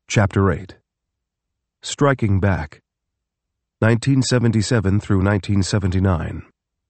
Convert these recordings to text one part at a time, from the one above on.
Chapter 8. Striking Back, 1977 through 1979.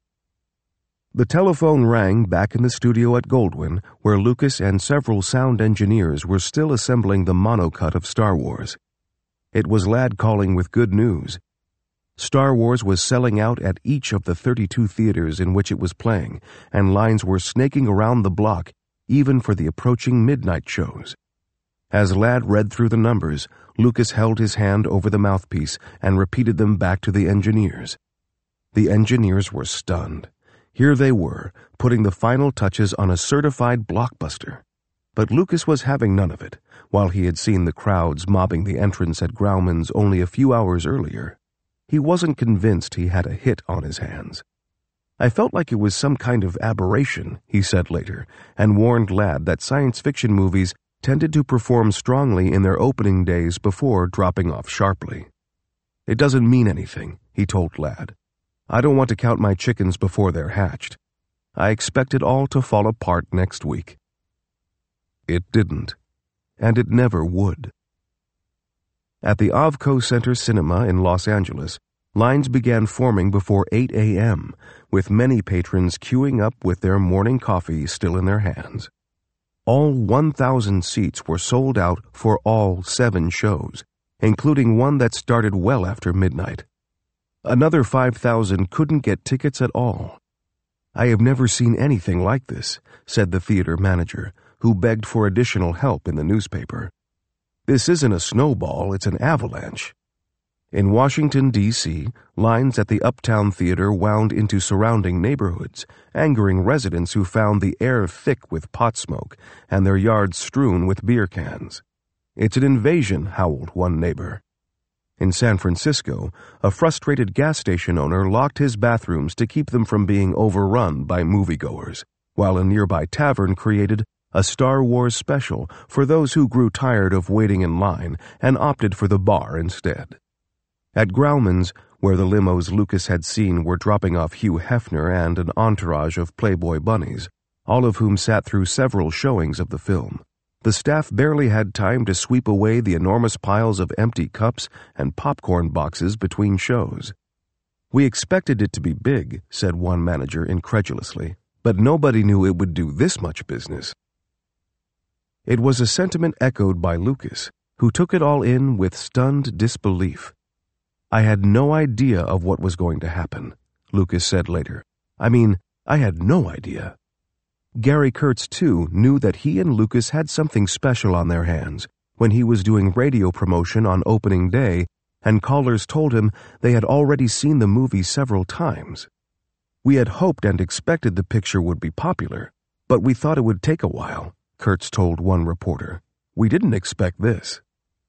The telephone rang back in the studio at Goldwyn, where Lucas and several sound engineers were still assembling the monocut of Star Wars. It was Ladd calling with good news. Star Wars was selling out at each of the 32 theaters in which it was playing, and lines were snaking around the block, even for the approaching midnight shows. As Ladd read through the numbers, Lucas held his hand over the mouthpiece and repeated them back to the engineers. The engineers were stunned. Here they were, putting the final touches on a certified blockbuster. But Lucas was having none of it, while he had seen the crowds mobbing the entrance at Grauman's only a few hours earlier. He wasn't convinced he had a hit on his hands. "I felt like it was some kind of aberration," he said later, and warned Ladd that science fiction movies tended to perform strongly in their opening days before dropping off sharply. "It doesn't mean anything," he told Ladd. "I don't want to count my chickens before they're hatched. I expect it all to fall apart next week." It didn't, and it never would. At the Avco Center Cinema in Los Angeles, lines began forming before 8 a.m., with many patrons queuing up with their morning coffee still in their hands. All 1,000 seats were sold out for all 7 shows, including one that started well after midnight. Another 5,000 couldn't get tickets at all. "I have never seen anything like this," said the theater manager, who begged for additional help in the newspaper. "This isn't a snowball, it's an avalanche." In Washington, D.C., lines at the Uptown Theater wound into surrounding neighborhoods, angering residents who found the air thick with pot smoke and their yards strewn with beer cans. "It's an invasion," howled one neighbor. In San Francisco, a frustrated gas station owner locked his bathrooms to keep them from being overrun by moviegoers, while a nearby tavern created a Star Wars special for those who grew tired of waiting in line and opted for the bar instead. At Grauman's, where the limos Lucas had seen were dropping off Hugh Hefner and an entourage of Playboy bunnies, all of whom sat through several showings of the film, the staff barely had time to sweep away the enormous piles of empty cups and popcorn boxes between shows. "We expected it to be big," said one manager incredulously, "but nobody knew it would do this much business." It was a sentiment echoed by Lucas, who took it all in with stunned disbelief. "I had no idea of what was going to happen," Lucas said later. I had no idea." Gary Kurtz, too, knew that he and Lucas had something special on their hands when he was doing radio promotion on opening day, and callers told him they had already seen the movie several times. "We had hoped and expected the picture would be popular, but we thought it would take a while," Kurtz told one reporter. "We didn't expect this."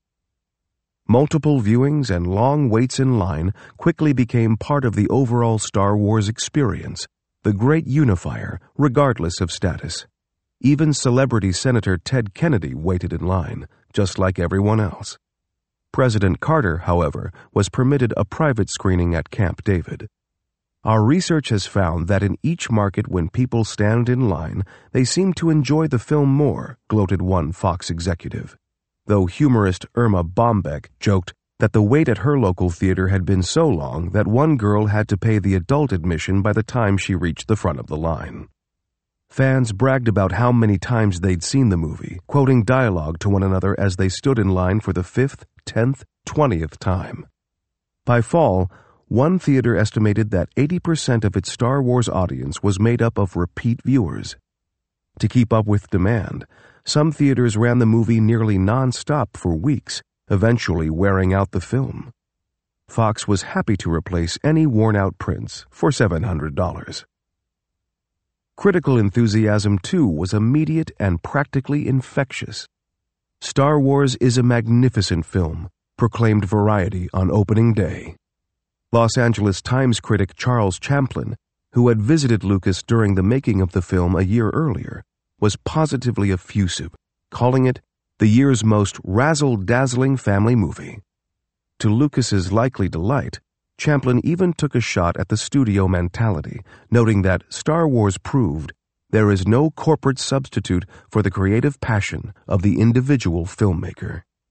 Multiple viewings and long waits in line quickly became part of the overall Star Wars experience, the great unifier, regardless of status. Even celebrity Senator Ted Kennedy waited in line, just like everyone else. President Carter, however, was permitted a private screening at Camp David. "Our research has found that in each market when people stand in line, they seem to enjoy the film more," gloated one Fox executive. Though humorist Irma Bombeck joked that the wait at her local theater had been so long that one girl had to pay the adult admission by the time she reached the front of the line. Fans bragged about how many times they'd seen the movie, quoting dialogue to one another as they stood in line for the 5th, 10th, 20th time. By fall, one theater estimated that 80% of its Star Wars audience was made up of repeat viewers. To keep up with demand, some theaters ran the movie nearly non-stop for weeks, eventually wearing out the film. Fox was happy to replace any worn-out prints for $700. Critical enthusiasm, too, was immediate and practically infectious. "Star Wars is a magnificent film," proclaimed Variety on opening day. Los Angeles Times critic Charles Champlin, who had visited Lucas during the making of the film a year earlier, was positively effusive, calling it the year's most razzle-dazzling family movie. To Lucas's likely delight, Champlin even took a shot at the studio mentality, noting that Star Wars proved there is no corporate substitute for the creative passion of the individual filmmaker.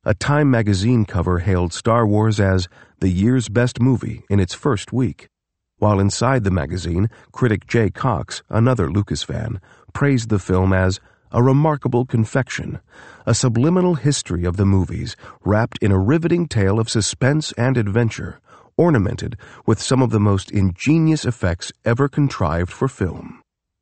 A Time magazine cover hailed Star Wars as the year's best movie in its first week, while inside the magazine, critic Jay Cox, another Lucas fan, praised the film as a remarkable confection, a subliminal history of the movies wrapped in a riveting tale of suspense and adventure, ornamented with some of the most ingenious effects ever contrived for film.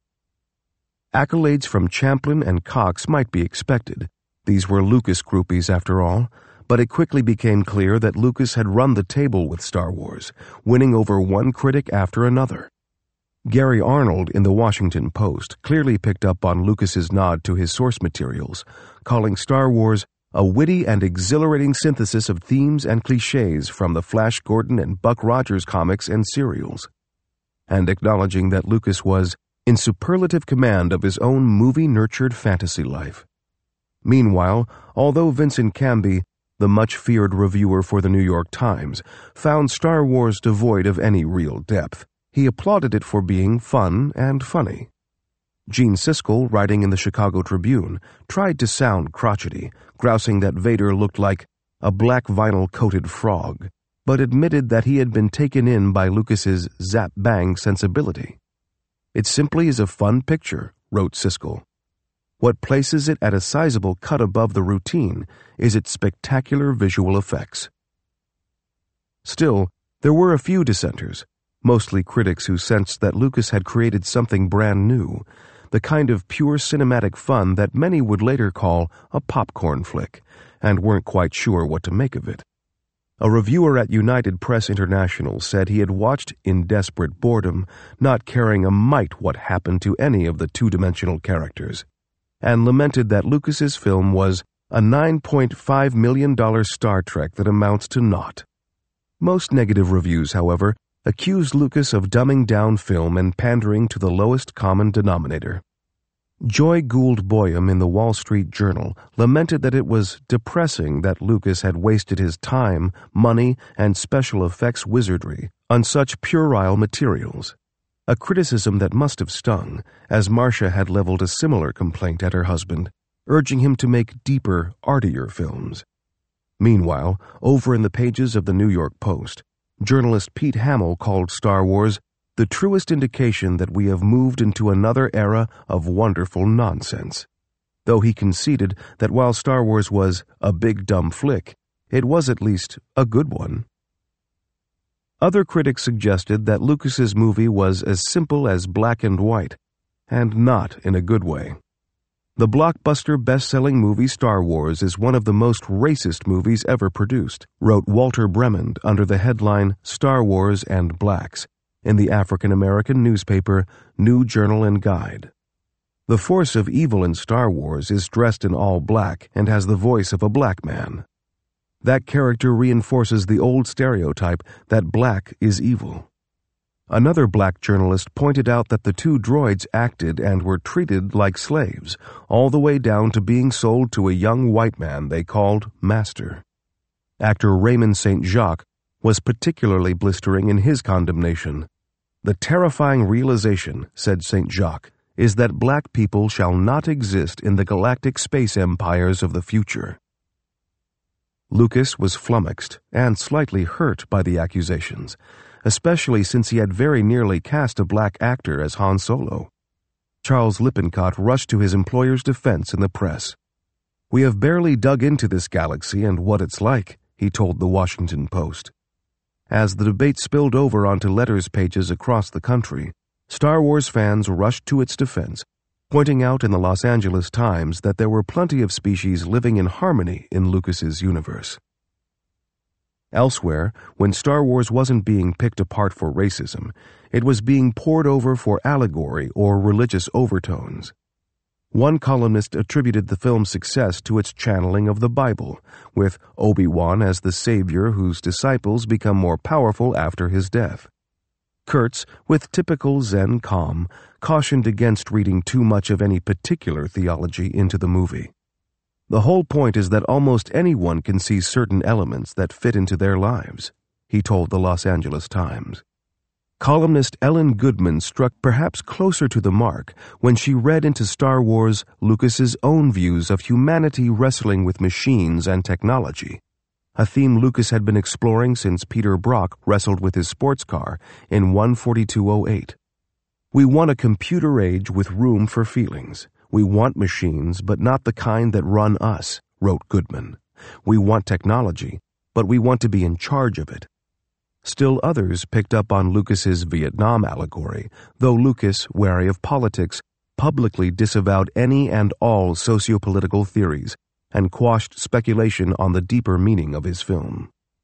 Accolades from Champlin and Cox might be expected. These were Lucas groupies after all, but it quickly became clear that Lucas had run the table with Star Wars, winning over one critic after another. Gary Arnold in the Washington Post clearly picked up on Lucas's nod to his source materials, calling Star Wars a witty and exhilarating synthesis of themes and cliches from the Flash Gordon and Buck Rogers comics and serials, and acknowledging that Lucas was in superlative command of his own movie-nurtured fantasy life. Meanwhile, although Vincent Canby, the much-feared reviewer for the New York Times, found Star Wars devoid of any real depth, he applauded it for being fun and funny. Gene Siskel, writing in the Chicago Tribune, tried to sound crotchety, grousing that Vader looked like a black vinyl-coated frog, but admitted that he had been taken in by Lucas's zap-bang sensibility. "It simply is a fun picture," wrote Siskel. "What places it at a sizable cut above the routine is its spectacular visual effects." Still, there were a few dissenters, mostly critics who sensed that Lucas had created something brand new, the kind of pure cinematic fun that many would later call a popcorn flick, and weren't quite sure what to make of it. A reviewer at United Press International said he had watched in desperate boredom, not caring a mite what happened to any of the two-dimensional characters, and lamented that Lucas's film was a $9.5 million Star Trek that amounts to naught. Most negative reviews, however, accused Lucas of dumbing down film and pandering to the lowest common denominator. Joy Gould Boyum in the Wall Street Journal lamented that it was depressing that Lucas had wasted his time, money, and special effects wizardry on such puerile materials, a criticism that must have stung, as Marcia had leveled a similar complaint at her husband, urging him to make deeper, artier films. Meanwhile, over in the pages of the New York Post, journalist Pete Hamill called Star Wars the truest indication that we have moved into another era of wonderful nonsense, though he conceded that while Star Wars was a big dumb flick, it was at least a good one. Other critics suggested that Lucas's movie was as simple as black and white, and not in a good way. The blockbuster best-selling movie Star Wars is one of the most racist movies ever produced, wrote Walter Bremond under the headline Star Wars and Blacks in the African-American newspaper New Journal and Guide. The force of evil in Star Wars is dressed in all black and has the voice of a black man. That character reinforces the old stereotype that black is evil. Another black journalist pointed out that the two droids acted and were treated like slaves, all the way down to being sold to a young white man they called Master. Actor Raymond St. Jacques was particularly blistering in his condemnation. "The terrifying realization," said St. Jacques, "is that black people shall not exist in the galactic space empires of the future." Lucas was flummoxed and slightly hurt by the accusations, especially since he had very nearly cast a black actor as Han Solo. Charles Lippincott rushed to his employer's defense in the press. "We have barely dug into this galaxy and what it's like," he told the Washington Post. As the debate spilled over onto letters pages across the country, Star Wars fans rushed to its defense, pointing out in the Los Angeles Times that there were plenty of species living in harmony in Lucas's universe. Elsewhere, when Star Wars wasn't being picked apart for racism, it was being poured over for allegory or religious overtones. One columnist attributed the film's success to its channeling of the Bible, with Obi-Wan as the savior whose disciples become more powerful after his death. Kurtz, with typical Zen calm, cautioned against reading too much of any particular theology into the movie. "The whole point is that almost anyone can see certain elements that fit into their lives," he told the Los Angeles Times. columnist Ellen Goodman struck perhaps closer to the mark when she read into Star Wars Lucas's own views of humanity wrestling with machines and technology, a theme Lucas had been exploring since Peter Brock wrestled with his sports car in 14208. "We want a computer age with room for feelings. We want machines, but not the kind that run us," wrote Goodman. "We want technology, but we want to be in charge of it." Still others picked up on Lucas's Vietnam allegory, though Lucas, wary of politics, publicly disavowed any and all sociopolitical theories and quashed speculation on the deeper meaning of his film.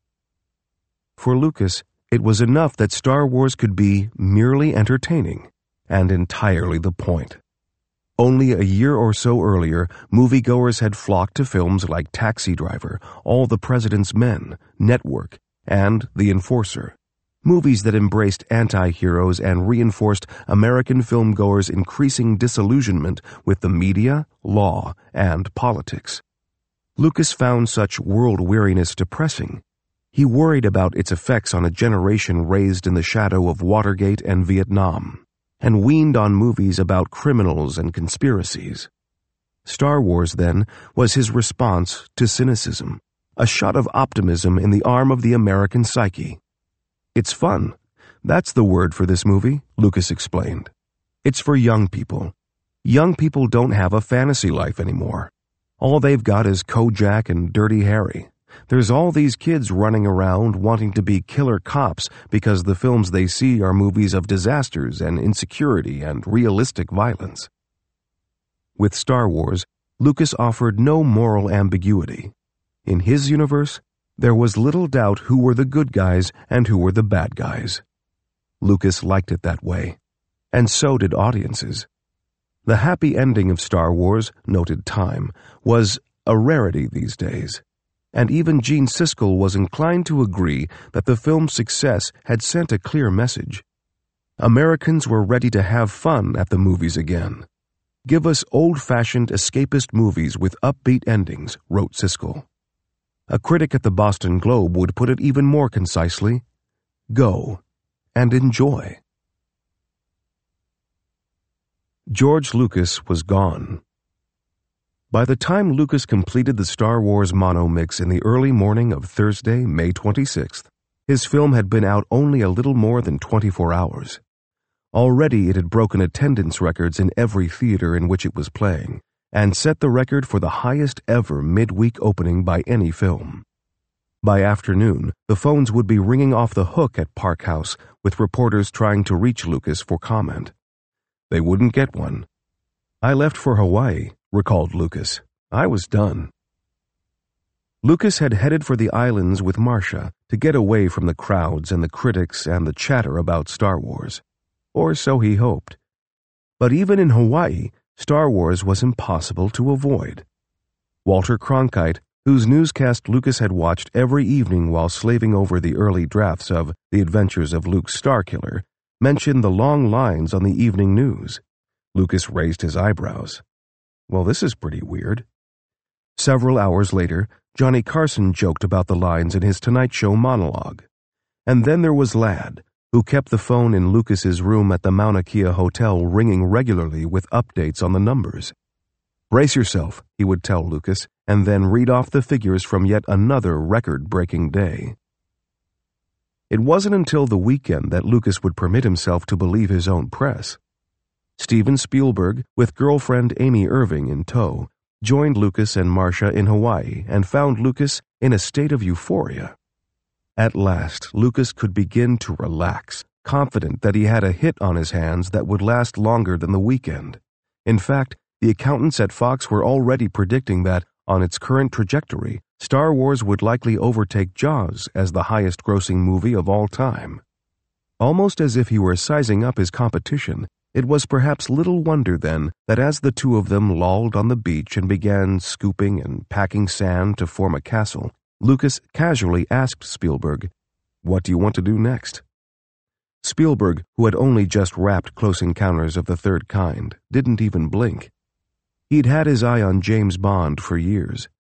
For Lucas, it was enough that Star Wars could be merely entertaining, and entirely the point. Only a year or so earlier, moviegoers had flocked to films like Taxi Driver, All the President's Men, Network, and The Enforcer, movies that embraced anti-heroes and reinforced American filmgoers' increasing disillusionment with the media, law, and politics. Lucas found such world weariness depressing. He worried about its effects on a generation raised in the shadow of Watergate and Vietnam, and weaned on movies about criminals and conspiracies. Star Wars, then, was his response to cynicism, a shot of optimism in the arm of the American psyche. "It's fun. That's the word for this movie," Lucas explained. "It's for young people. Young people don't have a fantasy life anymore. All they've got is Kojak and Dirty Harry. There's all these kids running around wanting to be killer cops because the films they see are movies of disasters and insecurity and realistic violence." With Star Wars, Lucas offered no moral ambiguity. In his universe, there was little doubt who were the good guys and who were the bad guys. Lucas liked it that way, and so did audiences. The happy ending of Star Wars, noted Time, was a rarity these days, and even Gene Siskel was inclined to agree that the film's success had sent a clear message. Americans were ready to have fun at the movies again. "Give us old-fashioned escapist movies with upbeat endings," wrote Siskel. A critic at the Boston Globe would put it even more concisely: "Go and enjoy." George Lucas was gone. By the time Lucas completed the Star Wars monomix in the early morning of Thursday, May 26th, his film had been out only a little more than 24 hours. Already it had broken attendance records in every theater in which it was playing, and set the record for the highest ever midweek opening by any film. By afternoon, the phones would be ringing off the hook at Park House with reporters trying to reach Lucas for comment. They wouldn't get one. "I left for Hawaii," recalled Lucas. "I was done." Lucas had headed for the islands with Marcia to get away from the crowds and the critics and the chatter about Star Wars. Or so he hoped. But even in Hawaii, Star Wars was impossible to avoid. Walter Cronkite, whose newscast Lucas had watched every evening while slaving over the early drafts of The Adventures of Luke Starkiller, mentioned the long lines on the evening news. Lucas raised his eyebrows. "Well, this is pretty weird." Several hours later, Johnny Carson joked about the lines in his Tonight Show monologue. And then there was Ladd, who kept the phone in Lucas's room at the Mauna Kea Hotel ringing regularly with updates on the numbers. "Brace yourself," he would tell Lucas, and then read off the figures from yet another record-breaking day. It wasn't until the weekend that Lucas would permit himself to believe his own press. Steven Spielberg, with girlfriend Amy Irving in tow, joined Lucas and Marcia in Hawaii and found Lucas in a state of euphoria. At last, Lucas could begin to relax, confident that he had a hit on his hands that would last longer than the weekend. In fact, the accountants at Fox were already predicting that, on its current trajectory, Star Wars would likely overtake Jaws as the highest-grossing movie of all time. Almost as if he were sizing up his competition, it was perhaps little wonder then that as the two of them lolled on the beach and began scooping and packing sand to form a castle, Lucas casually asked Spielberg, "What do you want to do next?" Spielberg, who had only just wrapped Close Encounters of the Third Kind, didn't even blink. He'd had his eye on James Bond for years.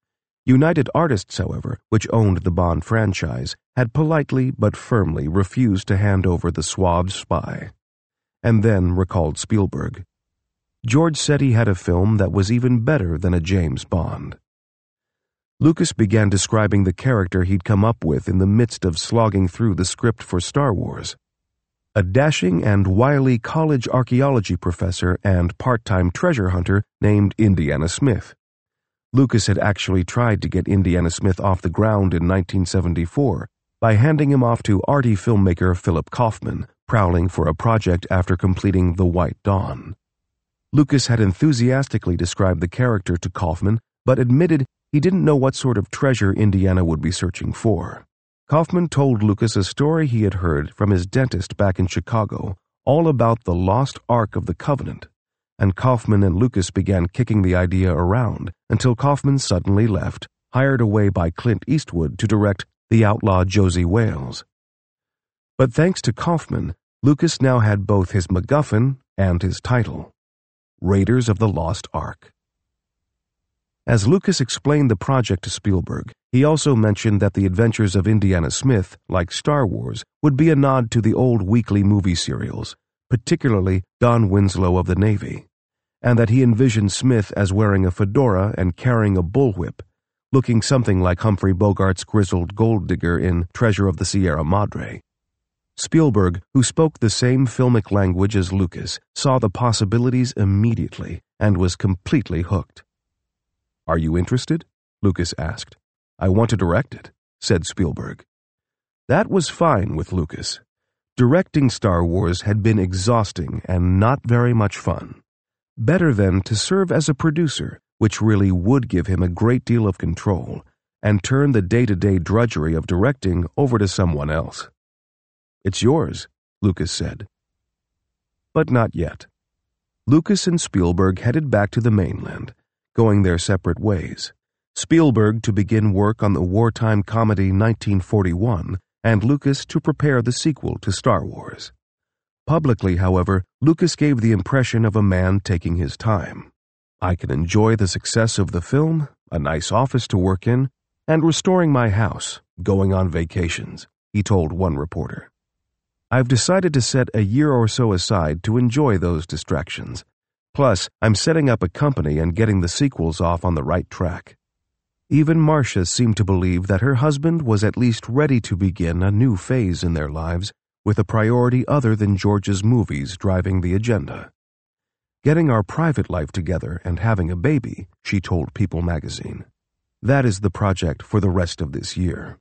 United Artists, however, which owned the Bond franchise, had politely but firmly refused to hand over the suave spy. And then recalled Spielberg. George said he had a film that was even better than a James Bond. Lucas began describing the character he'd come up with in the midst of slogging through the script for Star Wars. A dashing and wily college archaeology professor and part-time treasure hunter named Indiana Smith. Lucas had actually tried to get Indiana Smith off the ground in 1974 by handing him off to arty filmmaker Philip Kaufman, prowling for a project after completing The White Dawn. Lucas had enthusiastically described the character to Kaufman, but admitted he didn't know what sort of treasure Indiana would be searching for. Kaufman told Lucas a story he had heard from his dentist back in Chicago, all about the lost Ark of the Covenant, and Kaufman and Lucas began kicking the idea around until Kaufman suddenly left, hired away by Clint Eastwood to direct The Outlaw Josie Wales. But thanks to Kaufman, Lucas now had both his MacGuffin and his title, Raiders of the Lost Ark. As Lucas explained the project to Spielberg, he also mentioned that the adventures of Indiana Smith, like Star Wars, would be a nod to the old weekly movie serials, particularly Don Winslow of the Navy, and that he envisioned Smith as wearing a fedora and carrying a bullwhip, looking something like Humphrey Bogart's grizzled gold digger in Treasure of the Sierra Madre. Spielberg, who spoke the same filmic language as Lucas, saw the possibilities immediately and was completely hooked. "Are you interested?" Lucas asked. "I want to direct it," said Spielberg. That was fine with Lucas. Directing Star Wars had been exhausting and not very much fun. Better then to serve as a producer, which really would give him a great deal of control, and turn the day-to-day drudgery of directing over to someone else. "It's yours," Lucas said. But not yet. Lucas and Spielberg headed back to the mainland, going their separate ways. Spielberg to begin work on the wartime comedy 1941, and Lucas to prepare the sequel to Star Wars. Publicly, however, Lucas gave the impression of a man taking his time. "I can enjoy the success of the film, a nice office to work in, and restoring my house, going on vacations," he told one reporter. "I've decided to set a year or so aside to enjoy those distractions. Plus, I'm setting up a company and getting the sequels off on the right track." Even Marcia seemed to believe that her husband was at least ready to begin a new phase in their lives, with a priority other than George's movies driving the agenda. "Getting our private life together and having a baby," she told People magazine. "That is the project for the rest of this year."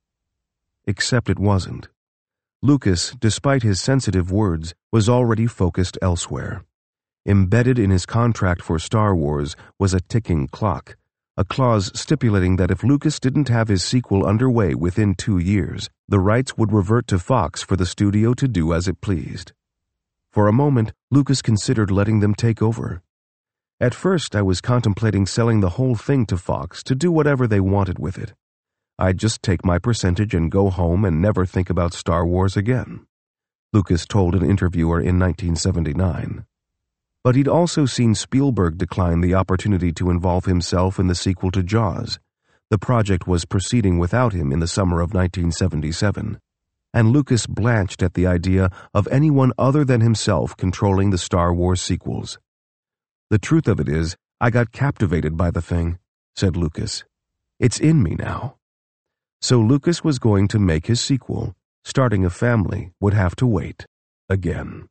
Except it wasn't. Lucas, despite his sensitive words, was already focused elsewhere. Embedded in his contract for Star Wars was a ticking clock, a clause stipulating that if Lucas didn't have his sequel underway within 2 years, the rights would revert to Fox for the studio to do as it pleased. For a moment, Lucas considered letting them take over. "At first, I was contemplating selling the whole thing to Fox to do whatever they wanted with it. I'd just take my percentage and go home and never think about Star Wars again," Lucas told an interviewer in 1979. But he'd also seen Spielberg decline the opportunity to involve himself in the sequel to Jaws. The project was proceeding without him in the summer of 1977, and Lucas blanched at the idea of anyone other than himself controlling the Star Wars sequels. "The truth of it is, I got captivated by the thing," said Lucas. "It's in me now." So Lucas was going to make his sequel. Starting a family would have to wait. Again.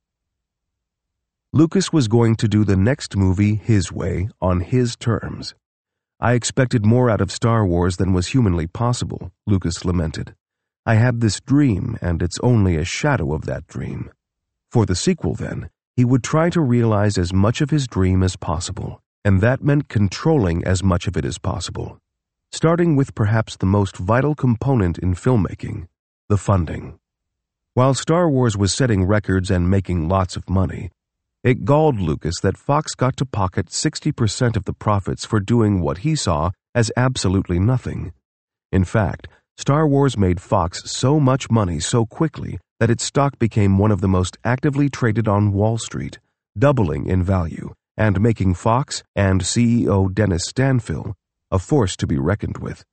Lucas was going to do the next movie his way, on his terms. "I expected more out of Star Wars than was humanly possible," Lucas lamented. "I had this dream, and it's only a shadow of that dream." For the sequel, then, he would try to realize as much of his dream as possible, and that meant controlling as much of it as possible, starting with perhaps the most vital component in filmmaking, the funding. While Star Wars was setting records and making lots of money, it galled Lucas that Fox got to pocket 60% of the profits for doing what he saw as absolutely nothing. In fact, Star Wars made Fox so much money so quickly that its stock became one of the most actively traded on Wall Street, doubling in value, and making Fox and CEO Dennis Stanfill a force to be reckoned with.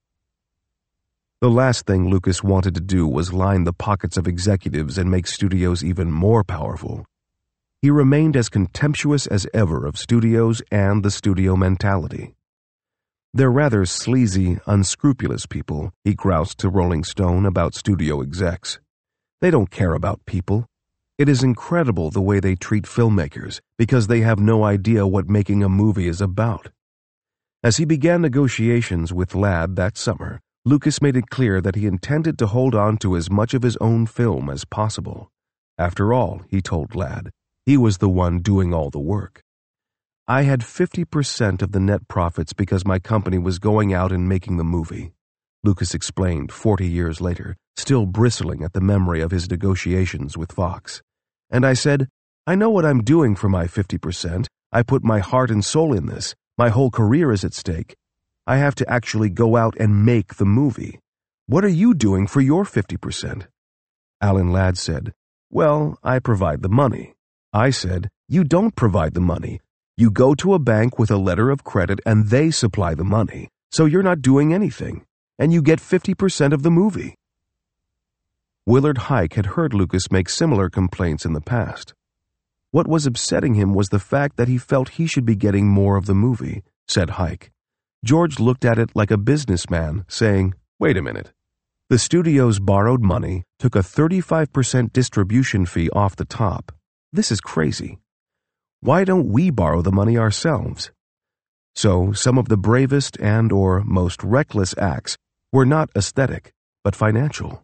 The last thing Lucas wanted to do was line the pockets of executives and make studios even more powerful. He remained as contemptuous as ever of studios and the studio mentality. "They're rather sleazy, unscrupulous people," he groused to Rolling Stone about studio execs. "They don't care about people. It is incredible the way they treat filmmakers because they have no idea what making a movie is about." As he began negotiations with Ladd that summer, Lucas made it clear that he intended to hold on to as much of his own film as possible. After all, he told Ladd, he was the one doing all the work. "I had 50% of the net profits because my company was going out and making the movie," Lucas explained 40 years later, still bristling at the memory of his negotiations with Fox. "And I said, I know what I'm doing for my 50%. I put my heart and soul in this. My whole career is at stake. I have to actually go out and make the movie. What are you doing for your 50%? Alan Ladd said, "Well, I provide the money." I said, "You don't provide the money. You go to a bank with a letter of credit and they supply the money, so you're not doing anything, and you get 50% of the movie." Willard Huyck had heard Lucas make similar complaints in the past. What was upsetting him was the fact that he felt he should be getting more of the movie, said Huyck. George looked at it like a businessman, saying, "Wait a minute. The studios borrowed money, took a 35% distribution fee off the top. This is crazy. Why don't we borrow the money ourselves?" So some of the bravest and/or most reckless acts were not aesthetic, but financial.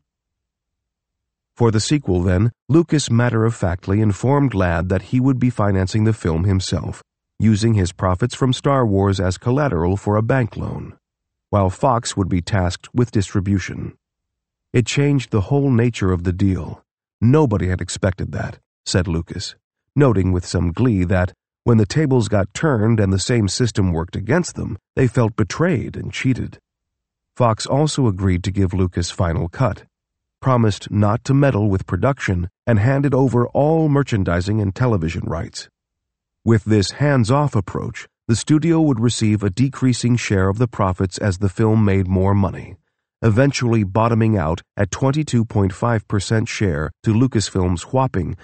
For the sequel, then, Lucas matter-of-factly informed Ladd that he would be financing the film himself, using his profits from Star Wars as collateral for a bank loan, while Fox would be tasked with distribution. It changed the whole nature of the deal. Nobody had expected that, said Lucas, noting with some glee that, when the tables got turned and the same system worked against them, they felt betrayed and cheated. Fox also agreed to give Lucas final cut, promised not to meddle with production, and handed over all merchandising and television rights. With this hands-off approach, the studio would receive a decreasing share of the profits as the film made more money, eventually bottoming out at 22.5% share to Lucasfilm's whopping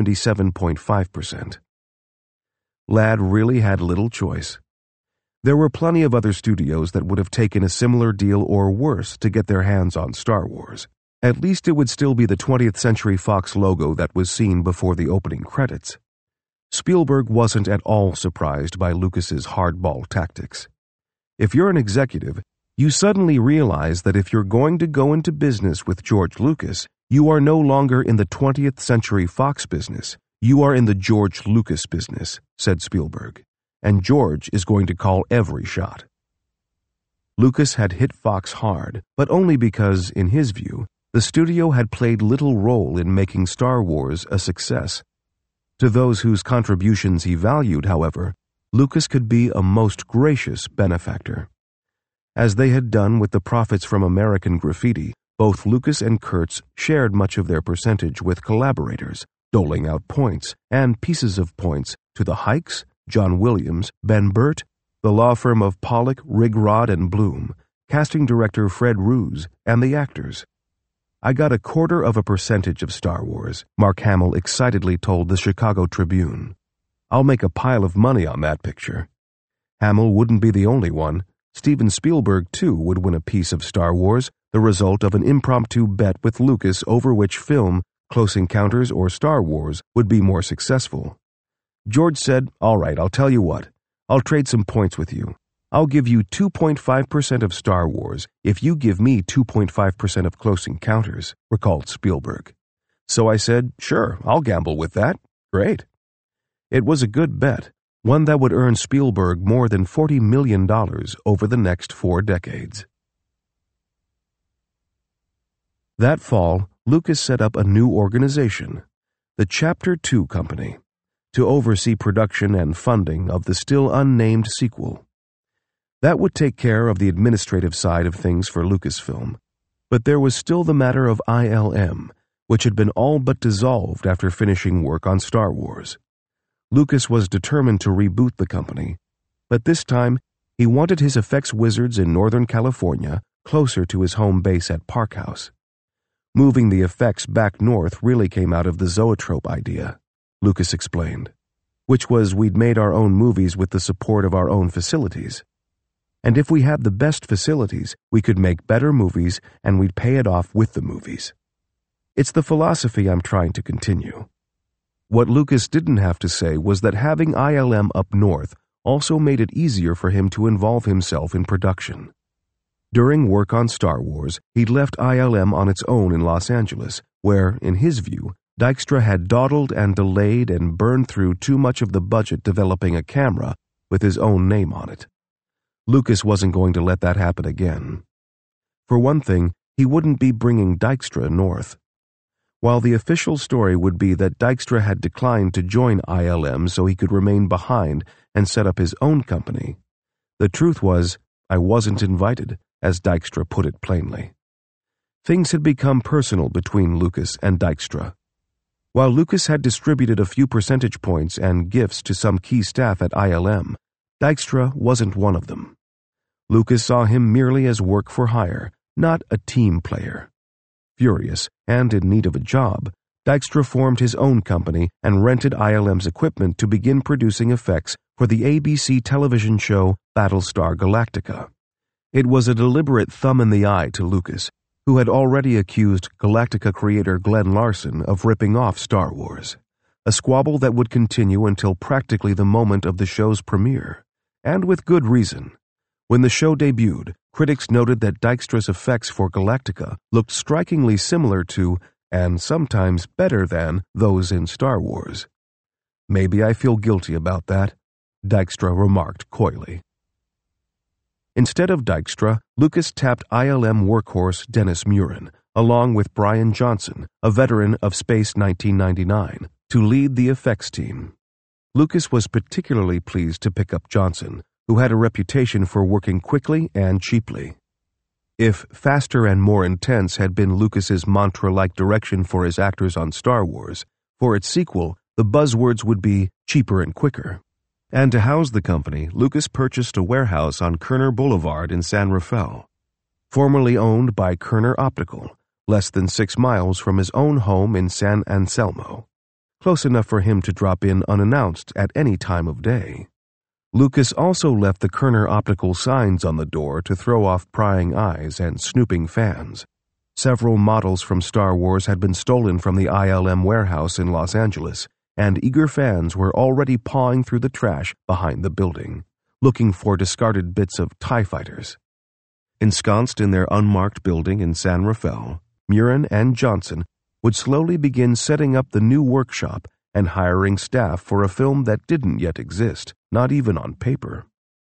77.5%. Ladd really had little choice. There were plenty of other studios that would have taken a similar deal or worse to get their hands on Star Wars. At least it would still be the 20th Century Fox logo that was seen before the opening credits. Spielberg wasn't at all surprised by Lucas's hardball tactics. If you're an executive, you suddenly realize that if you're going to go into business with George Lucas, you are no longer in the 20th Century Fox business. You are in the George Lucas business, said Spielberg, and George is going to call every shot. Lucas had hit Fox hard, but only because, in his view, the studio had played little role in making Star Wars a success. To those whose contributions he valued, however, Lucas could be a most gracious benefactor. As they had done with the profits from American Graffiti, both Lucas and Kurtz shared much of their percentage with collaborators, doling out points and pieces of points to the Huycks, John Williams, Ben Burt, the law firm of Pollock, Rigrod, and Bloom, casting director Fred Roos, and the actors. "I got 1/4% of Star Wars," Mark Hamill excitedly told the Chicago Tribune. "I'll make a pile of money on that picture." Hamill wouldn't be the only one. Steven Spielberg, too, would win a piece of Star Wars, the result of an impromptu bet with Lucas over which film, Close Encounters or Star Wars, would be more successful. George said, "All right, I'll tell you what. I'll trade some points with you. I'll give you 2.5% of Star Wars if you give me 2.5% of Close Encounters," recalled Spielberg. "So I said, sure, I'll gamble with that. Great." It was a good bet, one that would earn Spielberg more than $40 million over the next 4 decades. That fall, Lucas set up a new organization, the Chapter 2 Company, to oversee production and funding of the still unnamed sequel. That would take care of the administrative side of things for Lucasfilm, but there was still the matter of ILM, which had been all but dissolved after finishing work on Star Wars. Lucas was determined to reboot the company, but this time He wanted his effects wizards in Northern California closer to his home base at Park House. Moving the effects back north really came out of the Zoetrope idea, Lucas explained, which was we'd made our own movies with the support of our own facilities. And if we had the best facilities, we could make better movies and we'd pay it off with the movies. It's the philosophy I'm trying to continue. What Lucas didn't have to say was that having ILM up north also made it easier for him to involve himself in production. During work on Star Wars, he'd left ILM on its own in Los Angeles, where, in his view, Dykstra had dawdled and delayed and burned through too much of the budget developing a camera with his own name on it. Lucas wasn't going to let that happen again. For one thing, he wouldn't be bringing Dykstra north. While the official story would be that Dykstra had declined to join ILM so he could remain behind and set up his own company, the truth was, I wasn't invited, as Dykstra put it plainly. Things had become personal between Lucas and Dykstra. While Lucas had distributed a few percentage points and gifts to some key staff at ILM, Dykstra wasn't one of them. Lucas saw him merely as work for hire, not a team player. Furious and in need of a job, Dykstra formed his own company and rented ILM's equipment to begin producing effects for the ABC television show Battlestar Galactica. It was a deliberate thumb in the eye to Lucas, who had already accused Galactica creator Glenn Larson of ripping off Star Wars, a squabble that would continue until practically the moment of the show's premiere, and with good reason. When the show debuted, critics noted that Dykstra's effects for Galactica looked strikingly similar to, and sometimes better than, those in Star Wars. Maybe I feel guilty about that, Dykstra remarked coyly. Instead of Dykstra, Lucas tapped ILM workhorse Dennis Muren, along with Brian Johnson, a veteran of Space 1999, to lead the effects team. Lucas was particularly pleased to pick up Johnson, who had a reputation for working quickly and cheaply. If faster and more intense had been Lucas's mantra-like direction for his actors on Star Wars, for its sequel, the buzzwords would be cheaper and quicker. And to house the company, Lucas purchased a warehouse on Kerner Boulevard in San Rafael, formerly owned by Kerner Optical, less than 6 miles from his own home in San Anselmo, close enough for him to drop in unannounced at any time of day. Lucas also left the Kerner Optical signs on the door to throw off prying eyes and snooping fans. Several models from Star Wars had been stolen from the ILM warehouse in Los Angeles, and eager fans were already pawing through the trash behind the building, looking for discarded bits of TIE fighters. Ensconced in their unmarked building in San Rafael, Muren and Johnson would slowly begin setting up the new workshop and hiring staff for a film that didn't yet exist, not even on paper.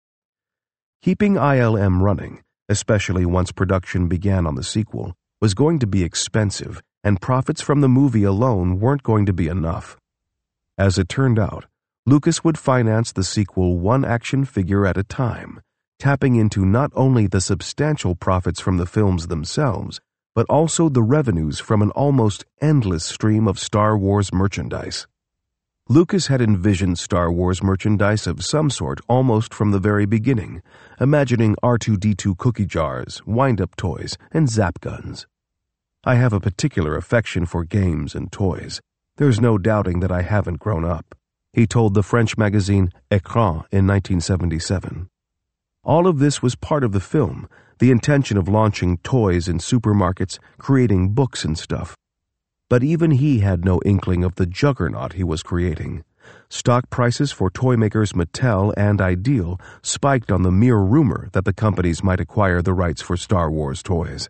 Keeping ILM running, especially once production began on the sequel, was going to be expensive, and profits from the movie alone weren't going to be enough. As it turned out, Lucas would finance the sequel one action figure at a time, tapping into not only the substantial profits from the films themselves, but also the revenues from an almost endless stream of Star Wars merchandise. Lucas had envisioned Star Wars merchandise of some sort almost from the very beginning, imagining R2-D2 cookie jars, wind-up toys, and zap guns. I have a particular affection for games and toys. There's no doubting that I haven't grown up, he told the French magazine Écran in 1977. All of this was part of the film, the intention of launching toys in supermarkets, creating books and stuff. But even he had no inkling of the juggernaut he was creating. Stock prices for toy makers Mattel and Ideal spiked on the mere rumor that the companies might acquire the rights for Star Wars toys.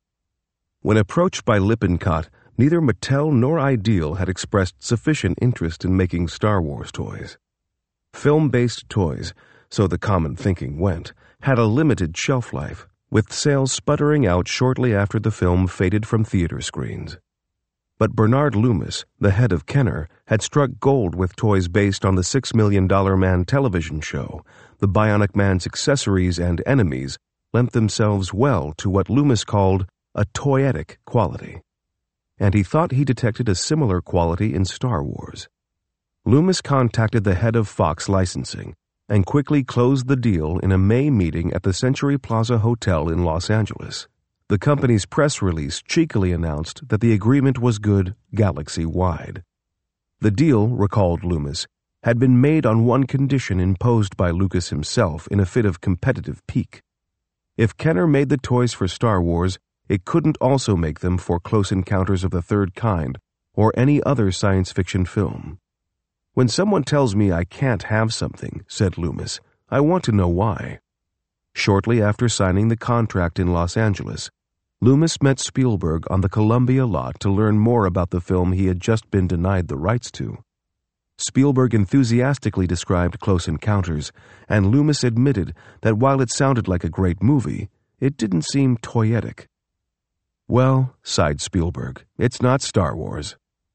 When approached by Lippincott, neither Mattel nor Ideal had expressed sufficient interest in making Star Wars toys. Film-based toys, so the common thinking went, had a limited shelf life, with sales sputtering out shortly after the film faded from theater screens. But Bernard Loomis, the head of Kenner, had struck gold with toys based on the $6 Million Man television show. The Bionic Man's accessories and enemies lent themselves well to what Loomis called a toyetic quality. And he thought he detected a similar quality in Star Wars. Loomis contacted the head of Fox licensing, and quickly closed the deal in a May meeting at the Century Plaza Hotel in Los Angeles. The company's press release cheekily announced that the agreement was good galaxy-wide. The deal, recalled Loomis, had been made on one condition imposed by Lucas himself in a fit of competitive pique. If Kenner made the toys for Star Wars, it couldn't also make them for Close Encounters of the Third Kind or any other science fiction film. "When someone tells me I can't have something," said Loomis, "I want to know why." Shortly after signing the contract in Los Angeles, Loomis met Spielberg on the Columbia lot to learn more about the film he had just been denied the rights to. Spielberg enthusiastically described Close Encounters, and Loomis admitted that while it sounded like a great movie, it didn't seem toyetic. "Well," sighed Spielberg, "it's not Star Wars."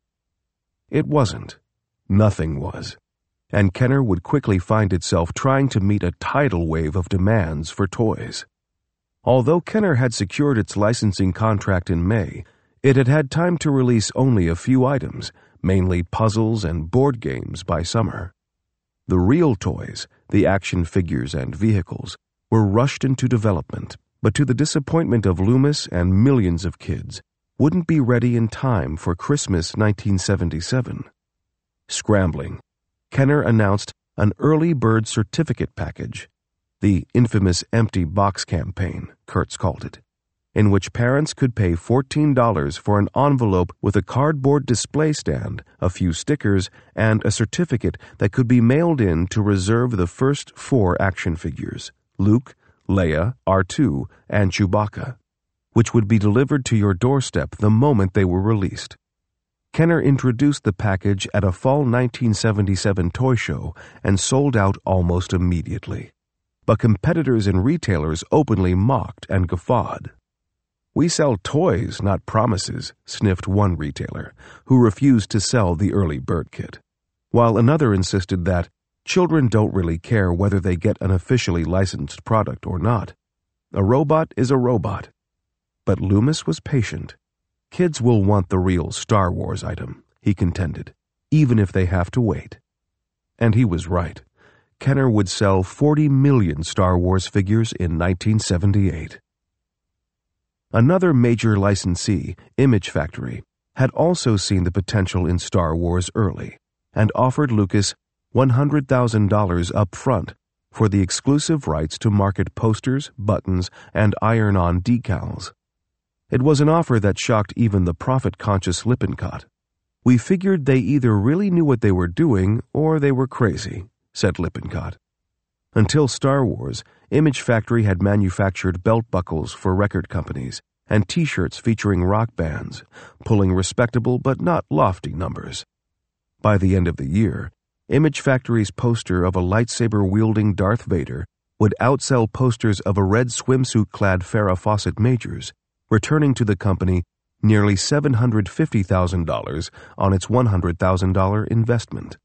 It wasn't. Nothing was. And Kenner would quickly find itself trying to meet a tidal wave of demands for toys. Although Kenner had secured its licensing contract in May, it had had time to release only a few items, mainly puzzles and board games, by summer. The real toys, the action figures and vehicles, were rushed into development, but to the disappointment of Loomis and millions of kids, wouldn't be ready in time for Christmas 1977. Scrambling, Kenner announced an early bird certificate package, the infamous empty box campaign, Kurtz called it, in which parents could pay $14 for an envelope with a cardboard display stand, a few stickers, and a certificate that could be mailed in to reserve the first 4 action figures, Luke, Leia, R2, and Chewbacca, which would be delivered to your doorstep the moment they were released. Kenner introduced the package at a fall 1977 toy show and sold out almost immediately. But competitors and retailers openly mocked and guffawed. "We sell toys, not promises," sniffed one retailer, who refused to sell the early bird kit, while another insisted that children don't really care whether they get an officially licensed product or not. A robot is a robot. But Loomis was patient. Kids will want the real Star Wars item, he contended, even if they have to wait. And he was right. Kenner would sell 40 million Star Wars figures in 1978. Another major licensee, Image Factory, had also seen the potential in Star Wars early and offered Lucas $100,000 up front for the exclusive rights to market posters, buttons, and iron-on decals. It was an offer that shocked even the profit-conscious Lippincott. "We figured they either really knew what they were doing or they were crazy," said Lippincott. Until Star Wars, Image Factory had manufactured belt buckles for record companies and T-shirts featuring rock bands, pulling respectable but not lofty numbers. By the end of the year, Image Factory's poster of a lightsaber-wielding Darth Vader would outsell posters of a red swimsuit-clad Farrah Fawcett Majors, returning to the company nearly $750,000 on its $100,000 investment.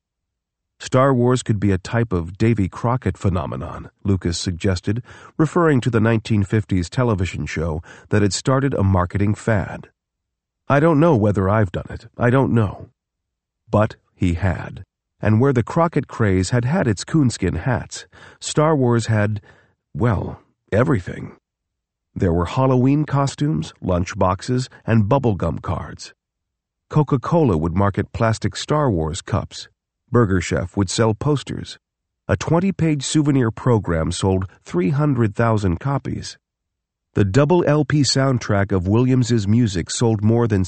Star Wars could be a type of Davy Crockett phenomenon, Lucas suggested, referring to the 1950s television show that had started a marketing fad. "I don't know whether I've done it. I don't know." But he had. And where the Crockett craze had had its coonskin hats, Star Wars had, well, everything. There were Halloween costumes, lunch boxes, and bubblegum cards. Coca-Cola would market plastic Star Wars cups. Burger Chef would sell posters. A 20-page souvenir program sold 300,000 copies. The double LP soundtrack of Williams's music sold more than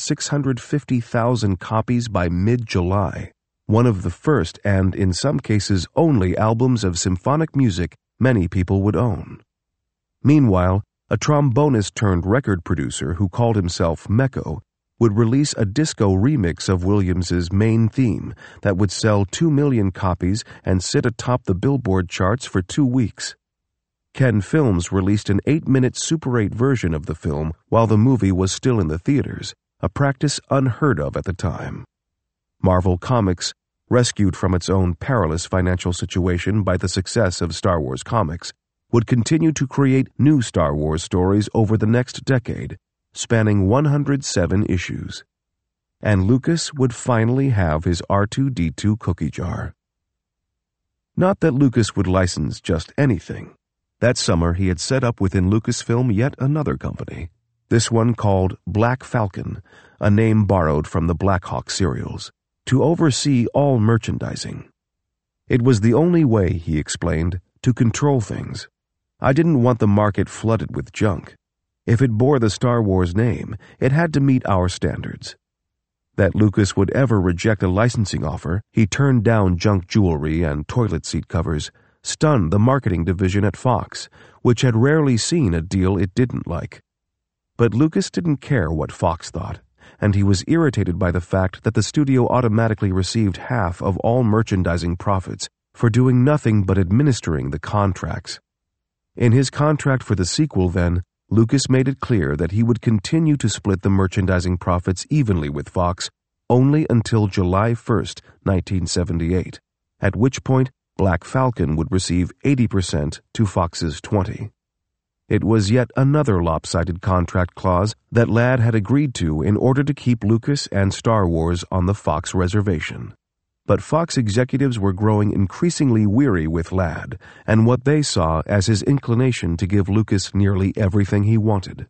650,000 copies by mid-July, one of the first and, in some cases, only albums of symphonic music many people would own. Meanwhile, a trombonist-turned-record producer who called himself Mecco would release a disco remix of Williams's main theme that would sell 2 million copies and sit atop the Billboard charts for 2 weeks. Ken Films released an 8-minute Super 8 version of the film while the movie was still in the theaters, a practice unheard of at the time. Marvel Comics, rescued from its own perilous financial situation by the success of Star Wars comics, would continue to create new Star Wars stories over the next decade, spanning 107 issues. And Lucas would finally have his R2-D2 cookie jar. Not that Lucas would license just anything. That summer he had set up within Lucasfilm yet another company, this one called Black Falcon, a name borrowed from the Black Hawk serials, to oversee all merchandising. It was the only way, he explained, to control things. I didn't want the market flooded with junk. If it bore the Star Wars name, it had to meet our standards. That Lucas would ever reject a licensing offer, he turned down junk jewelry and toilet seat covers, stunned the marketing division at Fox, which had rarely seen a deal it didn't like. But Lucas didn't care what Fox thought, and he was irritated by the fact that the studio automatically received half of all merchandising profits for doing nothing but administering the contracts. In his contract for the sequel, then, Lucas made it clear that he would continue to split the merchandising profits evenly with Fox only until July 1st, 1978, at which point Black Falcon would receive 80% to Fox's 20%. It was yet another lopsided contract clause that Ladd had agreed to in order to keep Lucas and Star Wars on the Fox reservation. But Fox executives were growing increasingly weary with Ladd and what they saw as his inclination to give Lucas nearly everything he wanted.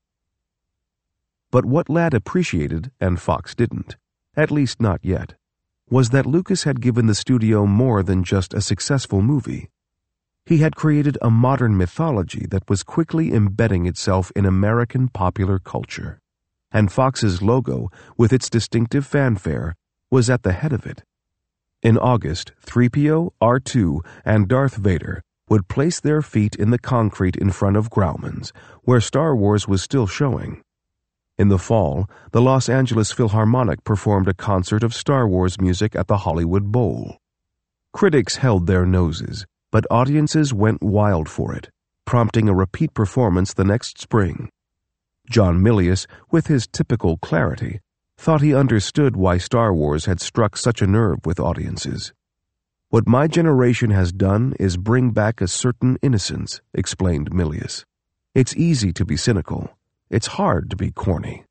But what Ladd appreciated, and Fox didn't, at least not yet, was that Lucas had given the studio more than just a successful movie. He had created a modern mythology that was quickly embedding itself in American popular culture, and Fox's logo, with its distinctive fanfare, was at the head of it. In August, 3PO, R2, and Darth Vader would place their feet in the concrete in front of Grauman's, where Star Wars was still showing. In the fall, the Los Angeles Philharmonic performed a concert of Star Wars music at the Hollywood Bowl. Critics held their noses, but audiences went wild for it, prompting a repeat performance the next spring. John Milius, with his typical clarity, thought he understood why Star Wars had struck such a nerve with audiences. "What my generation has done is bring back a certain innocence," explained Milius. "It's easy to be cynical. It's hard to be corny."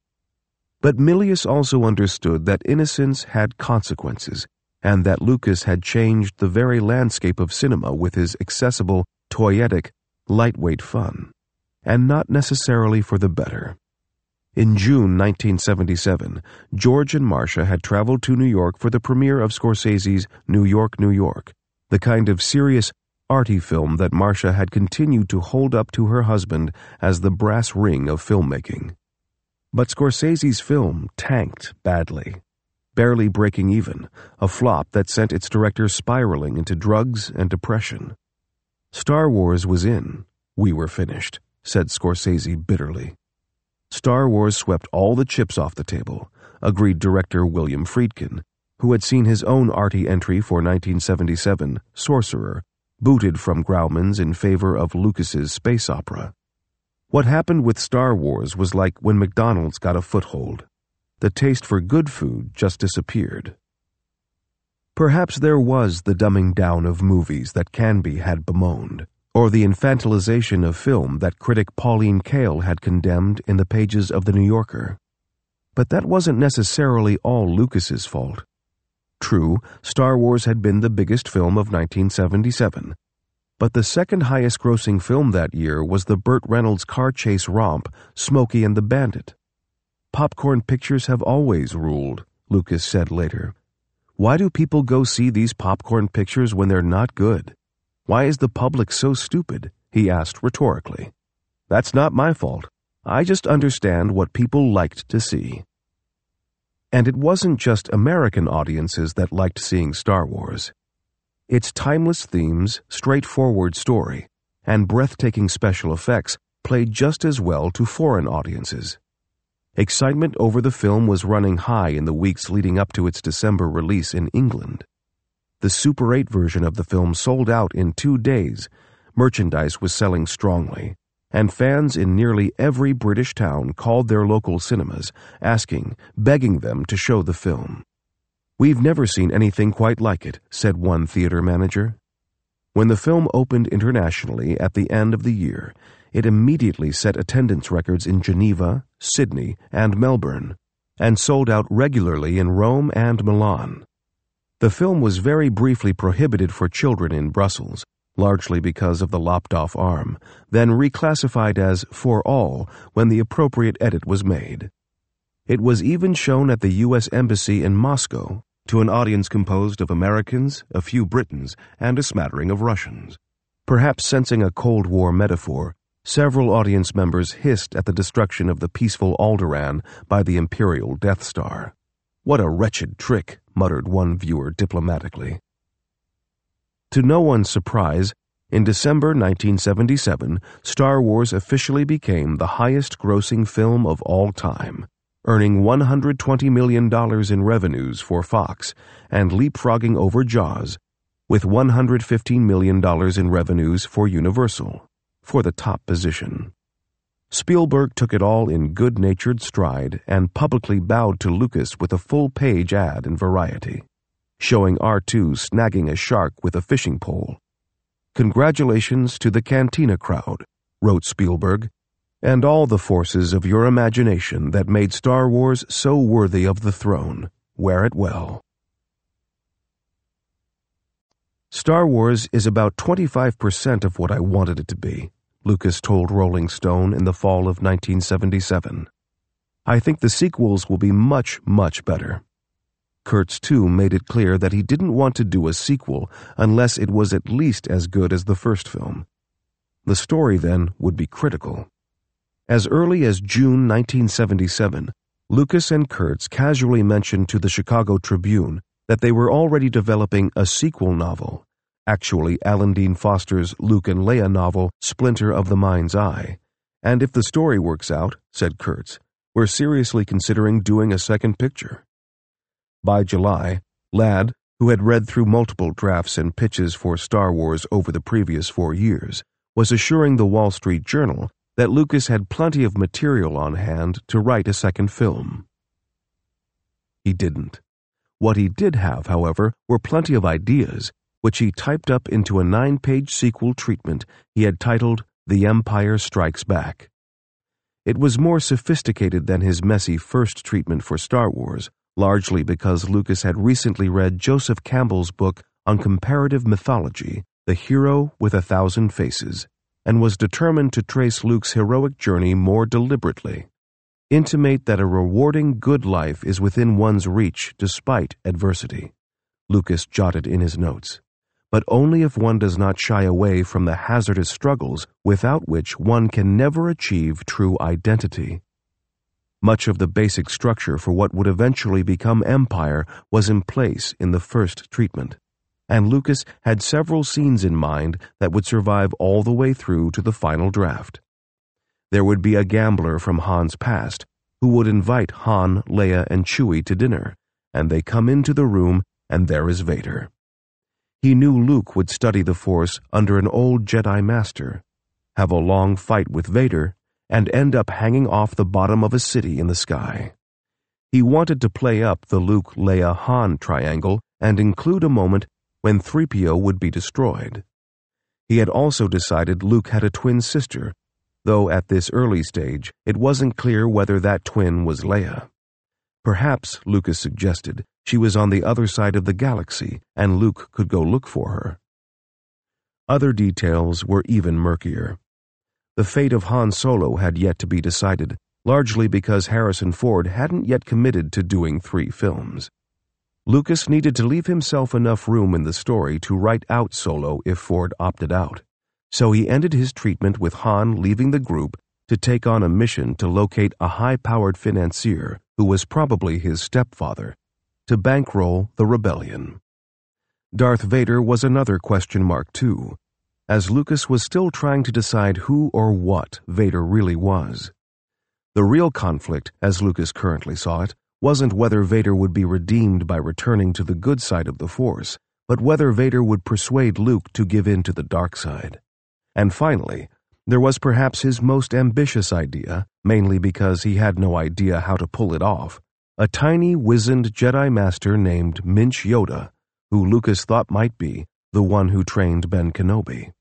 But Milius also understood that innocence had consequences, and that Lucas had changed the very landscape of cinema with his accessible, toyetic, lightweight fun, and not necessarily for the better. In June 1977, George and Marcia had traveled to New York for the premiere of Scorsese's New York, New York, the kind of serious, arty film that Marcia had continued to hold up to her husband as the brass ring of filmmaking. But Scorsese's film tanked badly, barely breaking even, a flop that sent its director spiraling into drugs and depression. "Star Wars was in. We were finished," said Scorsese bitterly. Star Wars swept all the chips off the table, agreed director William Friedkin, who had seen his own arty entry for 1977, Sorcerer, booted from Grauman's in favor of Lucas's space opera. What happened with Star Wars was like when McDonald's got a foothold. The taste for good food just disappeared. Perhaps there was the dumbing down of movies that Canby had bemoaned, or the infantilization of film that critic Pauline Kael had condemned in the pages of The New Yorker. But that wasn't necessarily all Lucas's fault. True, Star Wars had been the biggest film of 1977, but the second highest grossing film that year was the Burt Reynolds car chase romp, Smokey and the Bandit. "Popcorn pictures have always ruled," Lucas said later. "Why do people go see these popcorn pictures when they're not good? Why is the public so stupid?" he asked rhetorically. "That's not my fault. I just understand what people liked to see." And it wasn't just American audiences that liked seeing Star Wars. Its timeless themes, straightforward story, and breathtaking special effects played just as well to foreign audiences. Excitement over the film was running high in the weeks leading up to its December release in England. The Super 8 version of the film sold out in 2 days, merchandise was selling strongly, and fans in nearly every British town called their local cinemas, asking, begging them to show the film. "We've never seen anything quite like it," said one theater manager. When the film opened internationally at the end of the year, it immediately set attendance records in Geneva, Sydney, and Melbourne, and sold out regularly in Rome and Milan. The film was very briefly prohibited for children in Brussels, largely because of the lopped-off arm, then reclassified as for all when the appropriate edit was made. It was even shown at the U.S. Embassy in Moscow to an audience composed of Americans, a few Britons, and a smattering of Russians. Perhaps sensing a Cold War metaphor, several audience members hissed at the destruction of the peaceful Alderaan by the Imperial Death Star. "What a wretched trick," muttered one viewer diplomatically. To no one's surprise, in December 1977, Star Wars officially became the highest-grossing film of all time, earning $120 million in revenues for Fox and leapfrogging over Jaws, with $115 million in revenues for Universal, for the top position. Spielberg took it all in good-natured stride and publicly bowed to Lucas with a full-page ad in Variety, showing R2 snagging a shark with a fishing pole. "Congratulations to the Cantina crowd," wrote Spielberg, "and all the forces of your imagination that made Star Wars so worthy of the throne. Wear it well." Star Wars is about 25% of what I wanted it to be, Lucas told Rolling Stone in the fall of 1977. "I think the sequels will be much, much better." Kurtz, too, made it clear that he didn't want to do a sequel unless it was at least as good as the first film. The story, then, would be critical. As early as June 1977, Lucas and Kurtz casually mentioned to the Chicago Tribune that they were already developing a sequel novel, actually Alan Dean Foster's Luke and Leia novel, Splinter of the Mind's Eye. "And if the story works out," said Kurtz, "we're seriously considering doing a second picture." By July, Ladd, who had read through multiple drafts and pitches for Star Wars over the previous 4 years, was assuring the Wall Street Journal that Lucas had plenty of material on hand to write a second film. He didn't. What he did have, however, were plenty of ideas, which he typed up into a 9-page sequel treatment he had titled The Empire Strikes Back. It was more sophisticated than his messy first treatment for Star Wars, largely because Lucas had recently read Joseph Campbell's book on comparative mythology, The Hero with a Thousand Faces, and was determined to trace Luke's heroic journey more deliberately. Intimate that a rewarding good life is within one's reach despite adversity, Lucas jotted in his notes, but only if one does not shy away from the hazardous struggles without which one can never achieve true identity. Much of the basic structure for what would eventually become Empire was in place in the first treatment, and Lucas had several scenes in mind that would survive all the way through to the final draft. There would be a gambler from Han's past who would invite Han, Leia, and Chewie to dinner, and they come into the room and there is Vader. He knew Luke would study the Force under an old Jedi Master, have a long fight with Vader, and end up hanging off the bottom of a city in the sky. He wanted to play up the Luke-Leia-Han triangle and include a moment when 3PO would be destroyed. He had also decided Luke had a twin sister, though at this early stage it wasn't clear whether that twin was Leia. Perhaps, Lucas suggested, she was on the other side of the galaxy and Luke could go look for her. Other details were even murkier. The fate of Han Solo had yet to be decided, largely because Harrison Ford hadn't yet committed to doing 3 films. Lucas needed to leave himself enough room in the story to write out Solo if Ford opted out, so he ended his treatment with Han leaving the group to take on a mission to locate a high-powered financier who was probably his stepfather, to bankroll the rebellion. Darth Vader was another question mark too, as Lucas was still trying to decide who or what Vader really was. The real conflict, as Lucas currently saw it, wasn't whether Vader would be redeemed by returning to the good side of the Force, but whether Vader would persuade Luke to give in to the dark side. And finally, there was perhaps his most ambitious idea, mainly because he had no idea how to pull it off, a tiny, wizened Jedi Master named Minch Yoda, who Lucas thought might be the one who trained Ben Kenobi.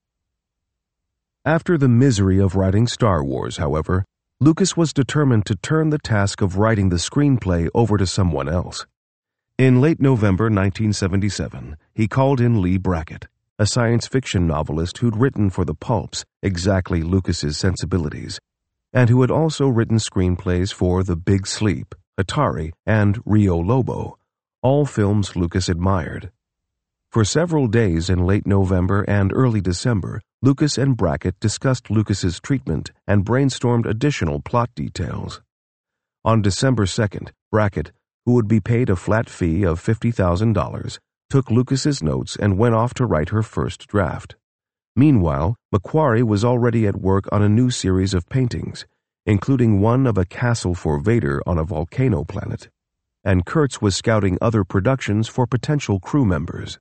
After the misery of writing Star Wars, however, Lucas was determined to turn the task of writing the screenplay over to someone else. In late November 1977, he called in Leigh Brackett, a science fiction novelist who'd written for the pulps exactly Lucas's sensibilities, and who had also written screenplays for The Big Sleep, Atari, and Rio Lobo, all films Lucas admired. For several days in late November and early December, Lucas and Brackett discussed Lucas's treatment and brainstormed additional plot details. On December 2nd, Brackett, who would be paid a flat fee of $50,000, took Lucas's notes and went off to write her first draft. Meanwhile, McQuarrie was already at work on a new series of paintings, including one of a castle for Vader on a volcano planet, and Kurtz was scouting other productions for potential crew members.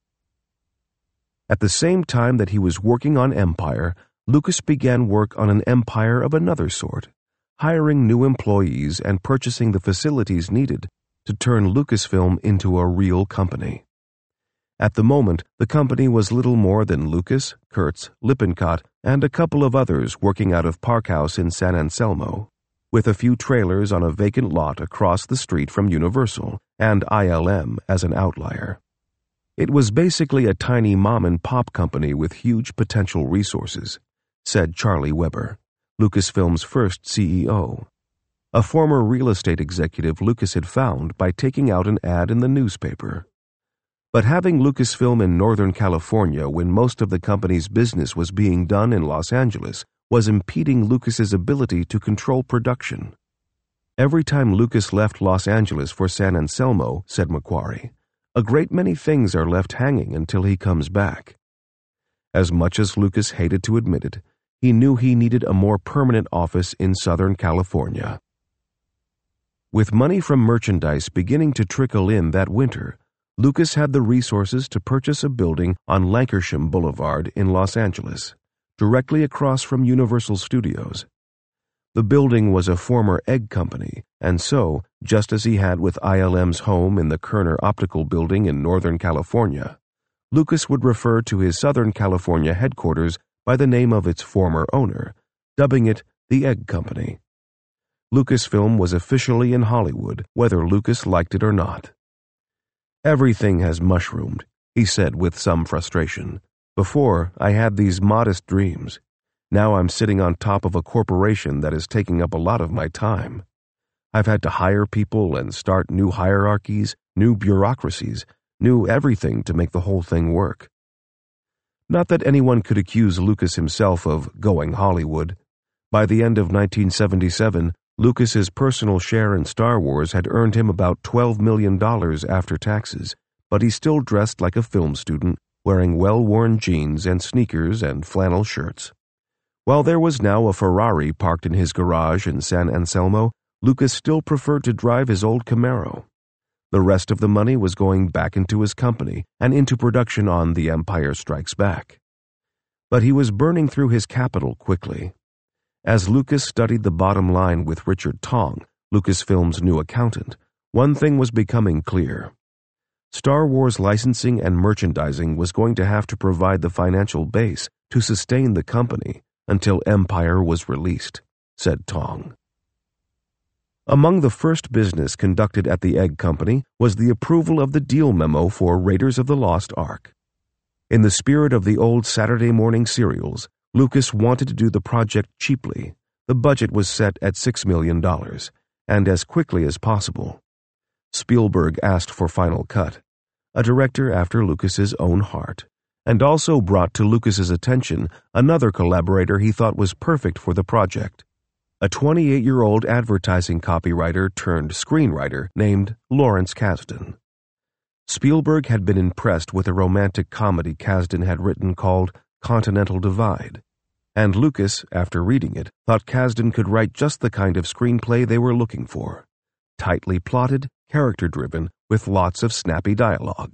At the same time that he was working on Empire, Lucas began work on an Empire of another sort, hiring new employees and purchasing the facilities needed to turn Lucasfilm into a real company. At the moment, the company was little more than Lucas, Kurtz, Lippincott, and a couple of others working out of Park House in San Anselmo, with a few trailers on a vacant lot across the street from Universal, and ILM as an outlier. It was basically a tiny mom-and-pop company with huge potential resources, said Charlie Weber, Lucasfilm's first CEO, a former real estate executive Lucas had found by taking out an ad in the newspaper. But having Lucasfilm in Northern California when most of the company's business was being done in Los Angeles was impeding Lucas's ability to control production. Every time Lucas left Los Angeles for San Anselmo, said McQuarrie, a great many things are left hanging until he comes back. As much as Lucas hated to admit it, he knew he needed a more permanent office in Southern California. With money from merchandise beginning to trickle in that winter, Lucas had the resources to purchase a building on Lankershim Boulevard in Los Angeles, directly across from Universal Studios. The building was a former egg company, and so, just as he had with ILM's home in the Kerner Optical Building in Northern California, Lucas would refer to his Southern California headquarters by the name of its former owner, dubbing it the Egg Company. Lucasfilm was officially in Hollywood, whether Lucas liked it or not. Everything has mushroomed, he said with some frustration. Before, I had these modest dreams. Now I'm sitting on top of a corporation that is taking up a lot of my time. I've had to hire people and start new hierarchies, new bureaucracies, new everything to make the whole thing work. Not that anyone could accuse Lucas himself of going Hollywood. By the end of 1977, Lucas's personal share in Star Wars had earned him about $12 million after taxes, but he still dressed like a film student, wearing well-worn jeans and sneakers and flannel shirts. While there was now a Ferrari parked in his garage in San Anselmo, Lucas still preferred to drive his old Camaro. The rest of the money was going back into his company and into production on The Empire Strikes Back. But he was burning through his capital quickly. As Lucas studied the bottom line with Richard Tong, Lucasfilm's new accountant, one thing was becoming clear. Star Wars licensing and merchandising was going to have to provide the financial base to sustain the company until Empire was released, said Tong. Among the first business conducted at the Egg Company was the approval of the deal memo for Raiders of the Lost Ark. In the spirit of the old Saturday morning serials, Lucas wanted to do the project cheaply. The budget was set at $6 million, and as quickly as possible. Spielberg asked for final cut, a director after Lucas's own heart, and also brought to Lucas's attention another collaborator he thought was perfect for the project, a 28-year-old advertising copywriter turned screenwriter named Lawrence Kasdan. Spielberg had been impressed with a romantic comedy Kasdan had written called Continental Divide, and Lucas, after reading it, thought Kasdan could write just the kind of screenplay they were looking for, tightly plotted, character-driven, with lots of snappy dialogue.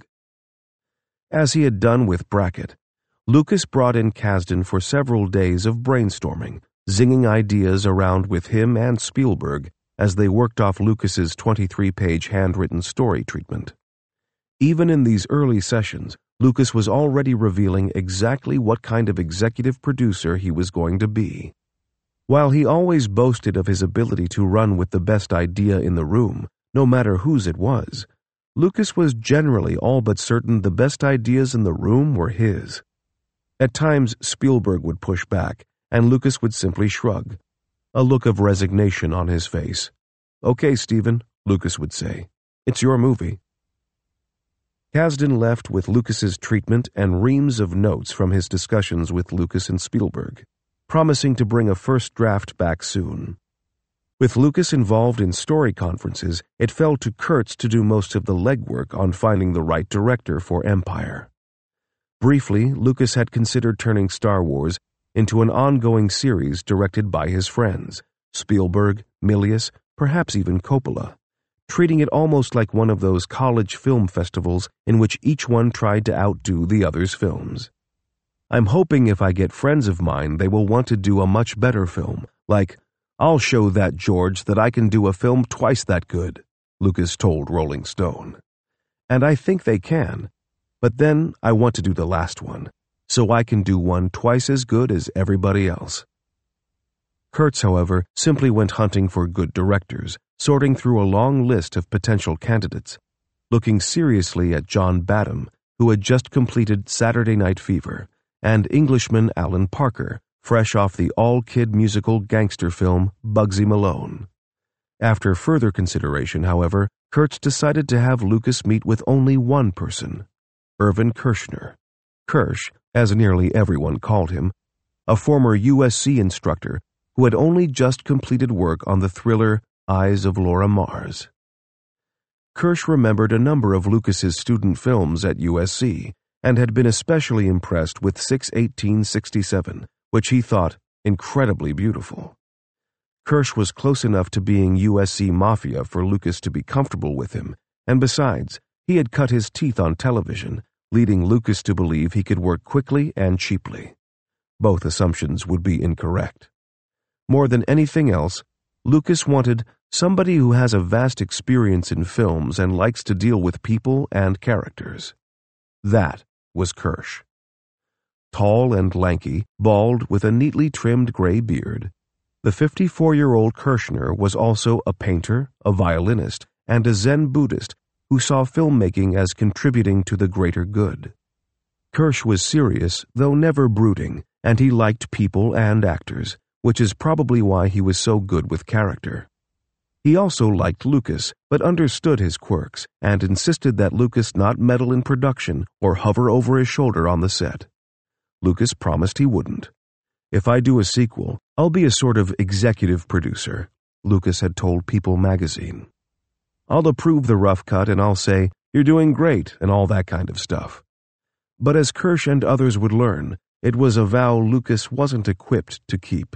As he had done with Brackett, Lucas brought in Kasdan for several days of brainstorming, zinging ideas around with him and Spielberg as they worked off Lucas's 23-page handwritten story treatment. Even in these early sessions, Lucas was already revealing exactly what kind of executive producer he was going to be. While he always boasted of his ability to run with the best idea in the room, no matter whose it was, Lucas was generally all but certain the best ideas in the room were his. At times, Spielberg would push back, and Lucas would simply shrug, a look of resignation on his face. "Okay, Steven," Lucas would say. "It's your movie." Kasdan left with Lucas's treatment and reams of notes from his discussions with Lucas and Spielberg, promising to bring a first draft back soon. With Lucas involved in story conferences, it fell to Kurtz to do most of the legwork on finding the right director for Empire. Briefly, Lucas had considered turning Star Wars into an ongoing series directed by his friends, Spielberg, Milius, perhaps even Coppola, treating it almost like one of those college film festivals in which each one tried to outdo the other's films. "I'm hoping if I get friends of mine, they will want to do a much better film, like, I'll show that George that I can do a film twice that good," Lucas told Rolling Stone. "And I think they can. But then I want to do the last one, so I can do one twice as good as everybody else." Kurtz, however, simply went hunting for good directors, sorting through a long list of potential candidates, looking seriously at John Badham, who had just completed Saturday Night Fever, and Englishman Alan Parker, fresh off the all-kid musical gangster film Bugsy Malone. After further consideration, however, Kurtz decided to have Lucas meet with only one person, Irvin Kershner. Kersh, as nearly everyone called him, a former USC instructor who had only just completed work on the thriller Eyes of Laura Mars. Kersh remembered a number of Lucas's student films at USC and had been especially impressed with 6/18/67, which he thought incredibly beautiful. Kersh was close enough to being USC Mafia for Lucas to be comfortable with him, and besides, he had cut his teeth on television, leading Lucas to believe he could work quickly and cheaply. Both assumptions would be incorrect. More than anything else, Lucas wanted somebody who has a vast experience in films and likes to deal with people and characters. That was Kersh. Tall and lanky, bald with a neatly trimmed gray beard, the 54-year-old Kershner was also a painter, a violinist, and a Zen Buddhist who saw filmmaking as contributing to the greater good. Kersh was serious, though never brooding, and he liked people and actors, which is probably why he was so good with character. He also liked Lucas, but understood his quirks, and insisted that Lucas not meddle in production or hover over his shoulder on the set. Lucas promised he wouldn't. "If I do a sequel, I'll be a sort of executive producer," Lucas had told People magazine. "I'll approve the rough cut and I'll say, 'You're doing great,' and all that kind of stuff." But as Kersh and others would learn, it was a vow Lucas wasn't equipped to keep.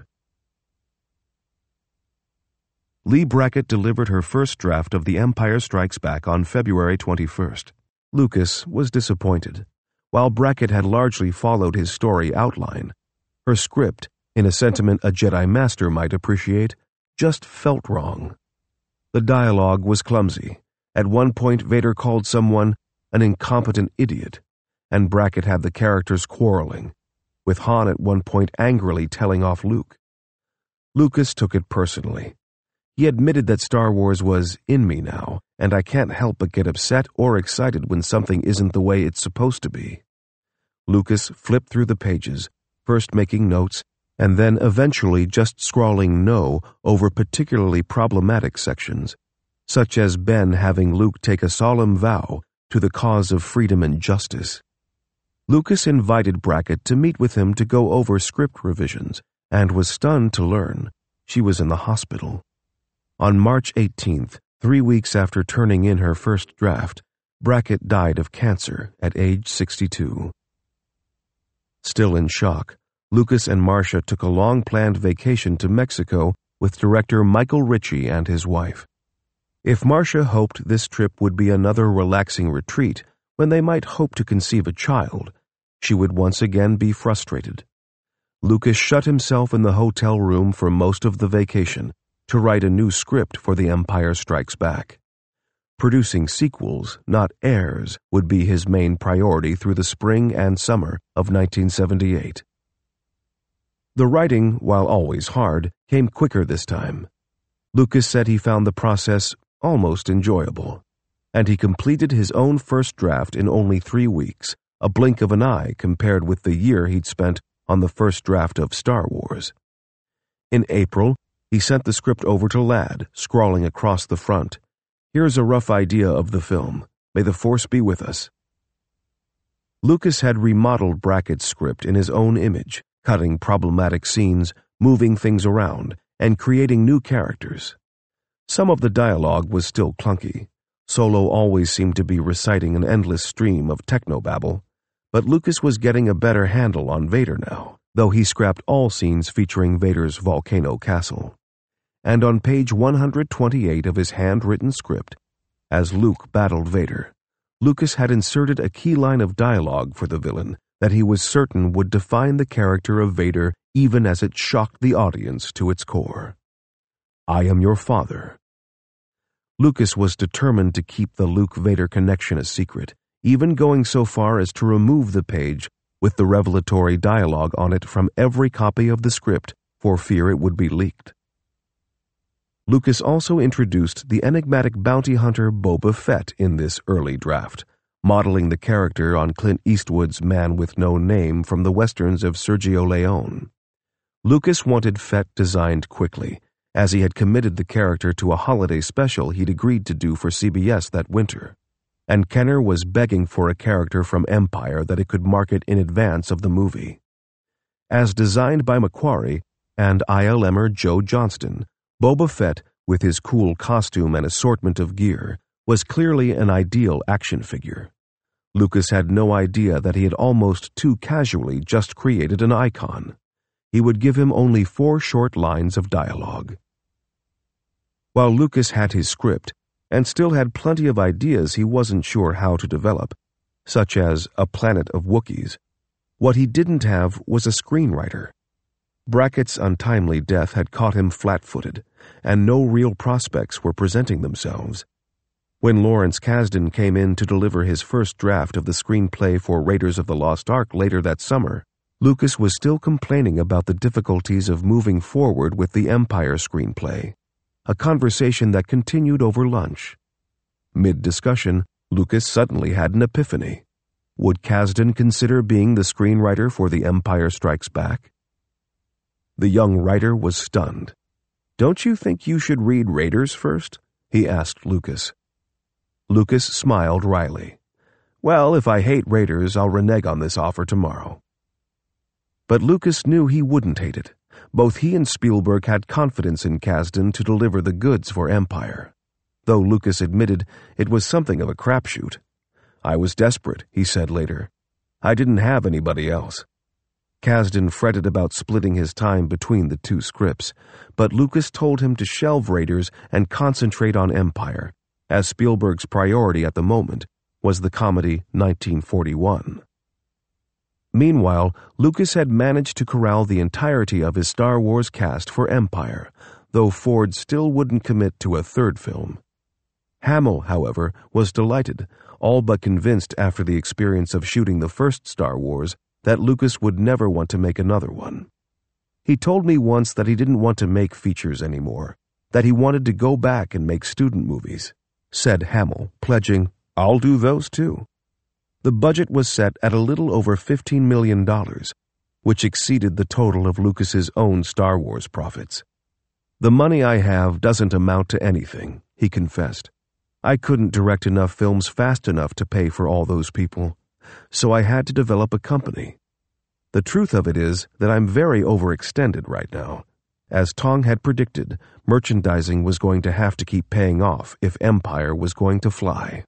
Leigh Brackett delivered her first draft of The Empire Strikes Back on February 21st. Lucas was disappointed. While Brackett had largely followed his story outline, her script, in a sentiment a Jedi Master might appreciate, just felt wrong. The dialogue was clumsy. At one point, Vader called someone an incompetent idiot, and Brackett had the characters quarreling, with Han at one point angrily telling off Luke. Lucas took it personally. He admitted that Star Wars was in me now, and I can't help but get upset or excited when something isn't the way it's supposed to be. Lucas flipped through the pages, first making notes, and then eventually just scrawling no over particularly problematic sections, such as Ben having Luke take a solemn vow to the cause of freedom and justice. Lucas invited Brackett to meet with him to go over script revisions, and was stunned to learn she was in the hospital. On March 18th, 3 weeks after turning in her first draft, Brackett died of cancer at age 62. Still in shock, Lucas and Marcia took a long-planned vacation to Mexico with director Michael Ritchie and his wife. If Marcia hoped this trip would be another relaxing retreat when they might hope to conceive a child, she would once again be frustrated. Lucas shut himself in the hotel room for most of the vacation to write a new script for The Empire Strikes Back. Producing sequels, not heirs, would be his main priority through the spring and summer of 1978. The writing, while always hard, came quicker this time. Lucas said he found the process almost enjoyable. and he completed his own first draft in only 3 weeks, a blink of an eye compared with the year he'd spent on the first draft of Star Wars. In April, he sent the script over to Ladd, scrawling across the front, "Here's a rough idea of the film. May the Force be with us." Lucas had remodeled Brackett's script in his own image, cutting problematic scenes, moving things around, and creating new characters. Some of the dialogue was still clunky. Solo always seemed to be reciting an endless stream of technobabble, but Lucas was getting a better handle on Vader now, though he scrapped all scenes featuring Vader's volcano castle. And on page 128 of his handwritten script, as Luke battled Vader, Lucas had inserted a key line of dialogue for the villain that he was certain would define the character of Vader even as it shocked the audience to its core. "I am your father." Lucas was determined to keep the Luke-Vader connection a secret, even going so far as to remove the page with the revelatory dialogue on it from every copy of the script for fear it would be leaked. Lucas also introduced the enigmatic bounty hunter Boba Fett in this early draft, modeling the character on Clint Eastwood's Man with No Name from the westerns of Sergio Leone. Lucas wanted Fett designed quickly, as he had committed the character to a holiday special he'd agreed to do for CBS that winter, and Kenner was begging for a character from Empire that it could market in advance of the movie. As designed by Macquarie and ILMer Joe Johnston, Boba Fett, with his cool costume and assortment of gear, was clearly an ideal action figure. Lucas had no idea that he had almost too casually just created an icon. He would give him only 4 short lines of dialogue. While Lucas had his script, and still had plenty of ideas he wasn't sure how to develop, such as A Planet of Wookiees, what he didn't have was a screenwriter. Brackett's untimely death had caught him flat-footed, and no real prospects were presenting themselves. When Lawrence Kasdan came in to deliver his first draft of the screenplay for Raiders of the Lost Ark later that summer, Lucas was still complaining about the difficulties of moving forward with the Empire screenplay, a conversation that continued over lunch. Mid-discussion, Lucas suddenly had an epiphany. Would Kasdan consider being the screenwriter for The Empire Strikes Back? The young writer was stunned. "Don't you think you should read Raiders first?" he asked Lucas. Lucas smiled wryly. "Well, if I hate Raiders, I'll renege on this offer tomorrow." But Lucas knew he wouldn't hate it. Both he and Spielberg had confidence in Kasdan to deliver the goods for Empire, though Lucas admitted it was something of a crapshoot. "I was desperate," he said later. "I didn't have anybody else." Kasdan fretted about splitting his time between the 2 scripts, but Lucas told him to shelve Raiders and concentrate on Empire, as Spielberg's priority at the moment was the comedy 1941. Meanwhile, Lucas had managed to corral the entirety of his Star Wars cast for Empire, though Ford still wouldn't commit to a 3rd film. Hamill, however, was delighted, all but convinced after the experience of shooting the first Star Wars that Lucas would never want to make another one. "He told me once that he didn't want to make features anymore, that he wanted to go back and make student movies," said Hamill, pledging, "I'll do those too." The budget was set at a little over $15 million, which exceeded the total of Lucas's own Star Wars profits. "The money I have doesn't amount to anything," he confessed. "I couldn't direct enough films fast enough to pay for all those people, so I had to develop a company. The truth of it is that I'm very overextended right now. As Tong had predicted, merchandising was going to have to keep paying off if Empire was going to fly."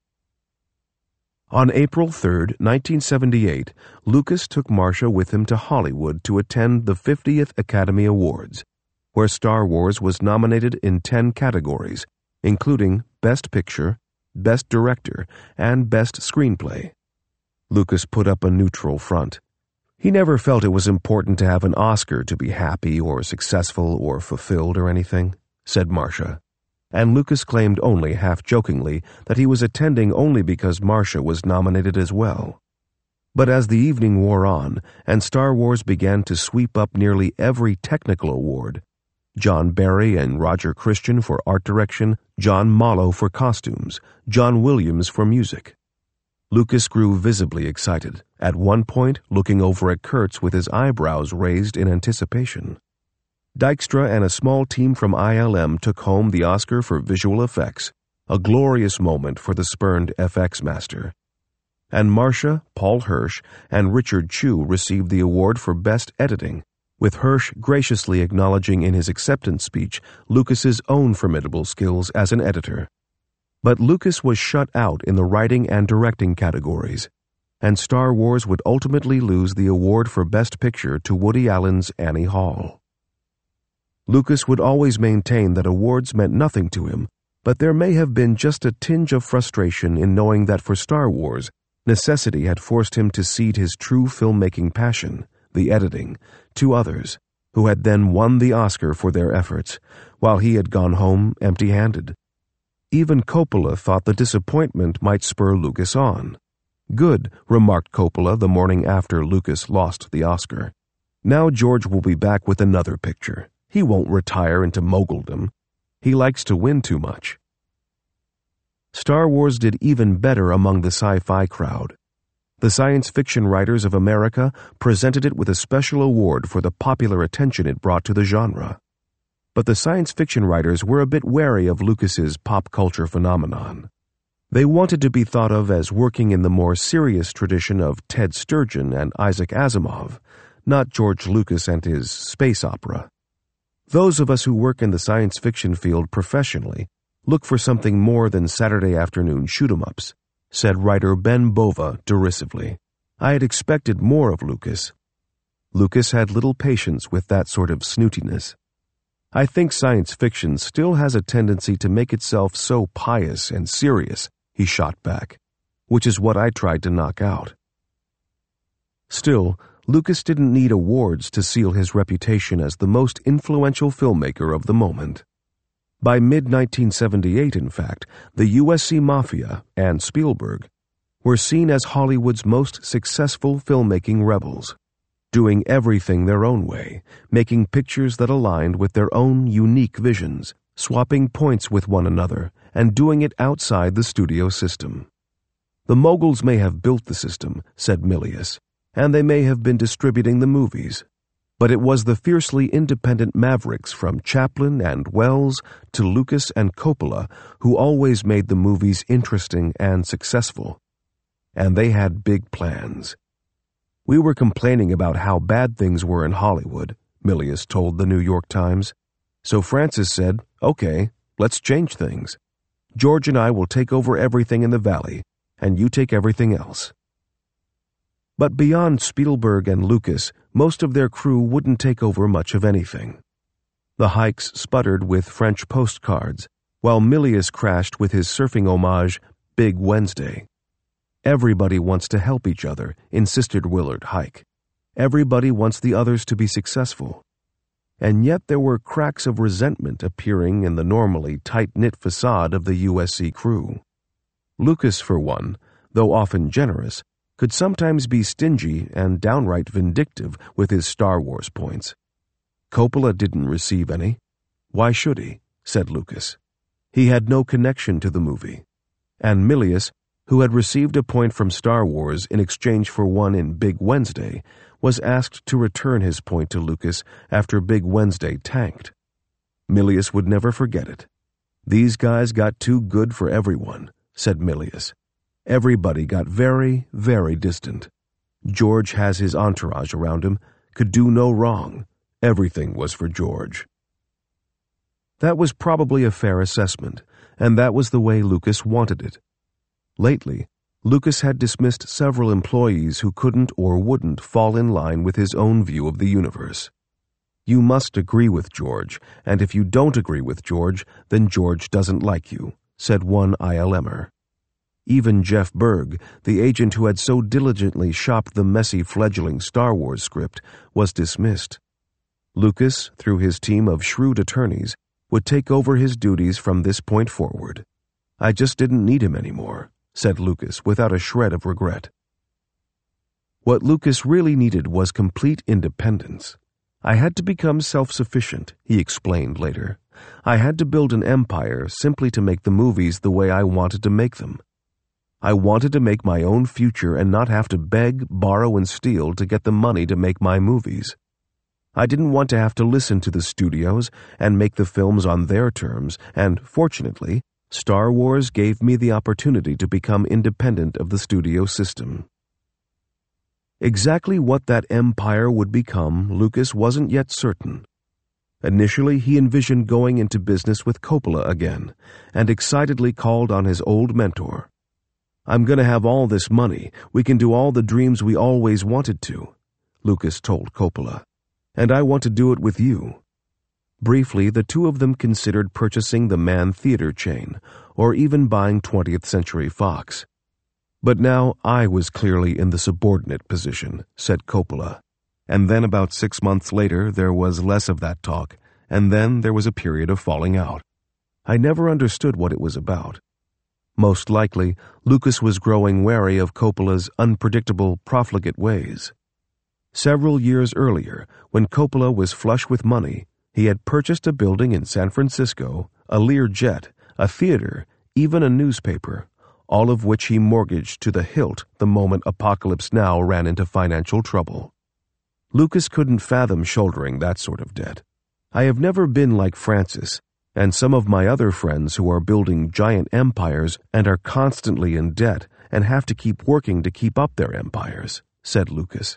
On April 3, 1978, Lucas took Marcia with him to Hollywood to attend the 50th Academy Awards, where Star Wars was nominated in 10 categories, including Best Picture, Best Director, and Best Screenplay. Lucas put up a neutral front. He never felt it was important to have an Oscar to be happy or successful or fulfilled or anything, said Marcia. And Lucas claimed only half-jokingly that he was attending only because Marcia was nominated as well. But as the evening wore on and Star Wars began to sweep up nearly every technical award, John Barry and Roger Christian for art direction, John Mollo for costumes, John Williams for music. Lucas grew visibly excited, at one point looking over at Kurtz with his eyebrows raised in anticipation. Dykstra and a small team from ILM took home the Oscar for visual effects, a glorious moment for the spurned FX master. And Marcia, Paul Hirsch, and Richard Chew received the award for Best Editing, with Hirsch graciously acknowledging in his acceptance speech Lucas's own formidable skills as an editor. But Lucas was shut out in the writing and directing categories, and Star Wars would ultimately lose the award for Best Picture to Woody Allen's Annie Hall. Lucas would always maintain that awards meant nothing to him, but there may have been just a tinge of frustration in knowing that for Star Wars, necessity had forced him to cede his true filmmaking passion, the editing, to others, who had then won the Oscar for their efforts, while he had gone home empty-handed. Even Coppola thought the disappointment might spur Lucas on. "Good," remarked Coppola the morning after Lucas lost the Oscar. "Now George will be back with another picture. He won't retire into moguldom. He likes to win too much." Star Wars did even better among the sci-fi crowd. The Science Fiction Writers of America presented it with a special award for the popular attention it brought to the genre. But the science fiction writers were a bit wary of Lucas's pop culture phenomenon. They wanted to be thought of as working in the more serious tradition of Ted Sturgeon and Isaac Asimov, not George Lucas and his space opera. Those of us who work in the science fiction field professionally look for something more than Saturday afternoon shoot-'em-ups, said writer Ben Bova derisively. I had expected more of Lucas. Lucas had little patience with that sort of snootiness. I think science fiction still has a tendency to make itself so pious and serious, he shot back, which is what I tried to knock out. Still, Lucas didn't need awards to seal his reputation as the most influential filmmaker of the moment. By mid-1978, in fact, the USC Mafia and Spielberg were seen as Hollywood's most successful filmmaking rebels, doing everything their own way, making pictures that aligned with their own unique visions, swapping points with one another, and doing it outside the studio system. The moguls may have built the system, said Milius, and they may have been distributing the movies, but it was the fiercely independent mavericks from Chaplin and Wells to Lucas and Coppola who always made the movies interesting and successful. And they had big plans. We were complaining about how bad things were in Hollywood, Milius told the New York Times. So Francis said, okay, let's change things. George and I will take over everything in the valley, and you take everything else. But beyond Spielberg and Lucas, most of their crew wouldn't take over much of anything. The hikes sputtered with French postcards, while Milius crashed with his surfing homage, Big Wednesday. Everybody wants to help each other, insisted Willard Hike. Everybody wants the others to be successful. And yet there were cracks of resentment appearing in the normally tight-knit facade of the USC crew. Lucas, for one, though often generous, could sometimes be stingy and downright vindictive with his Star Wars points. Coppola didn't receive any. Why should he? Said Lucas. He had no connection to the movie. And Milius, who had received a point from Star Wars in exchange for one in Big Wednesday, was asked to return his point to Lucas after Big Wednesday tanked. Milius would never forget it. These guys got too good for everyone, said Milius. Everybody got very, very distant. George has his entourage around him, could do no wrong. Everything was for George. That was probably a fair assessment, and that was the way Lucas wanted it. Lately, Lucas had dismissed several employees who couldn't or wouldn't fall in line with his own view of the universe. You must agree with George, and if you don't agree with George, then George doesn't like you, said one ILMer. Even Jeff Berg, the agent who had so diligently shopped the messy fledgling Star Wars script, was dismissed. Lucas, through his team of shrewd attorneys, would take over his duties from this point forward. I just didn't need him anymore, said Lucas without a shred of regret. What Lucas really needed was complete independence. I had to become self-sufficient, he explained later. I had to build an empire simply to make the movies the way I wanted to make them. I wanted to make my own future and not have to beg, borrow, and steal to get the money to make my movies. I didn't want to have to listen to the studios and make the films on their terms, and, fortunately, Star Wars gave me the opportunity to become independent of the studio system. Exactly what that empire would become, Lucas wasn't yet certain. Initially, he envisioned going into business with Coppola again, and excitedly called on his old mentor. "I'm going to have all this money. We can do all the dreams we always wanted to," Lucas told Coppola. "And I want to do it with you." Briefly, the two of them considered purchasing the Mann Theater chain, or even buying 20th Century Fox. "But now I was clearly in the subordinate position," said Coppola. And then about 6 months later there was less of that talk, and then there was a period of falling out. I never understood what it was about. Most likely, Lucas was growing wary of Coppola's unpredictable, profligate ways. Several years earlier, when Coppola was flush with money, he had purchased a building in San Francisco, a Learjet, a theater, even a newspaper, all of which he mortgaged to the hilt the moment Apocalypse Now ran into financial trouble. Lucas couldn't fathom shouldering that sort of debt. I have never been like Francis, and some of my other friends who are building giant empires and are constantly in debt and have to keep working to keep up their empires, said Lucas.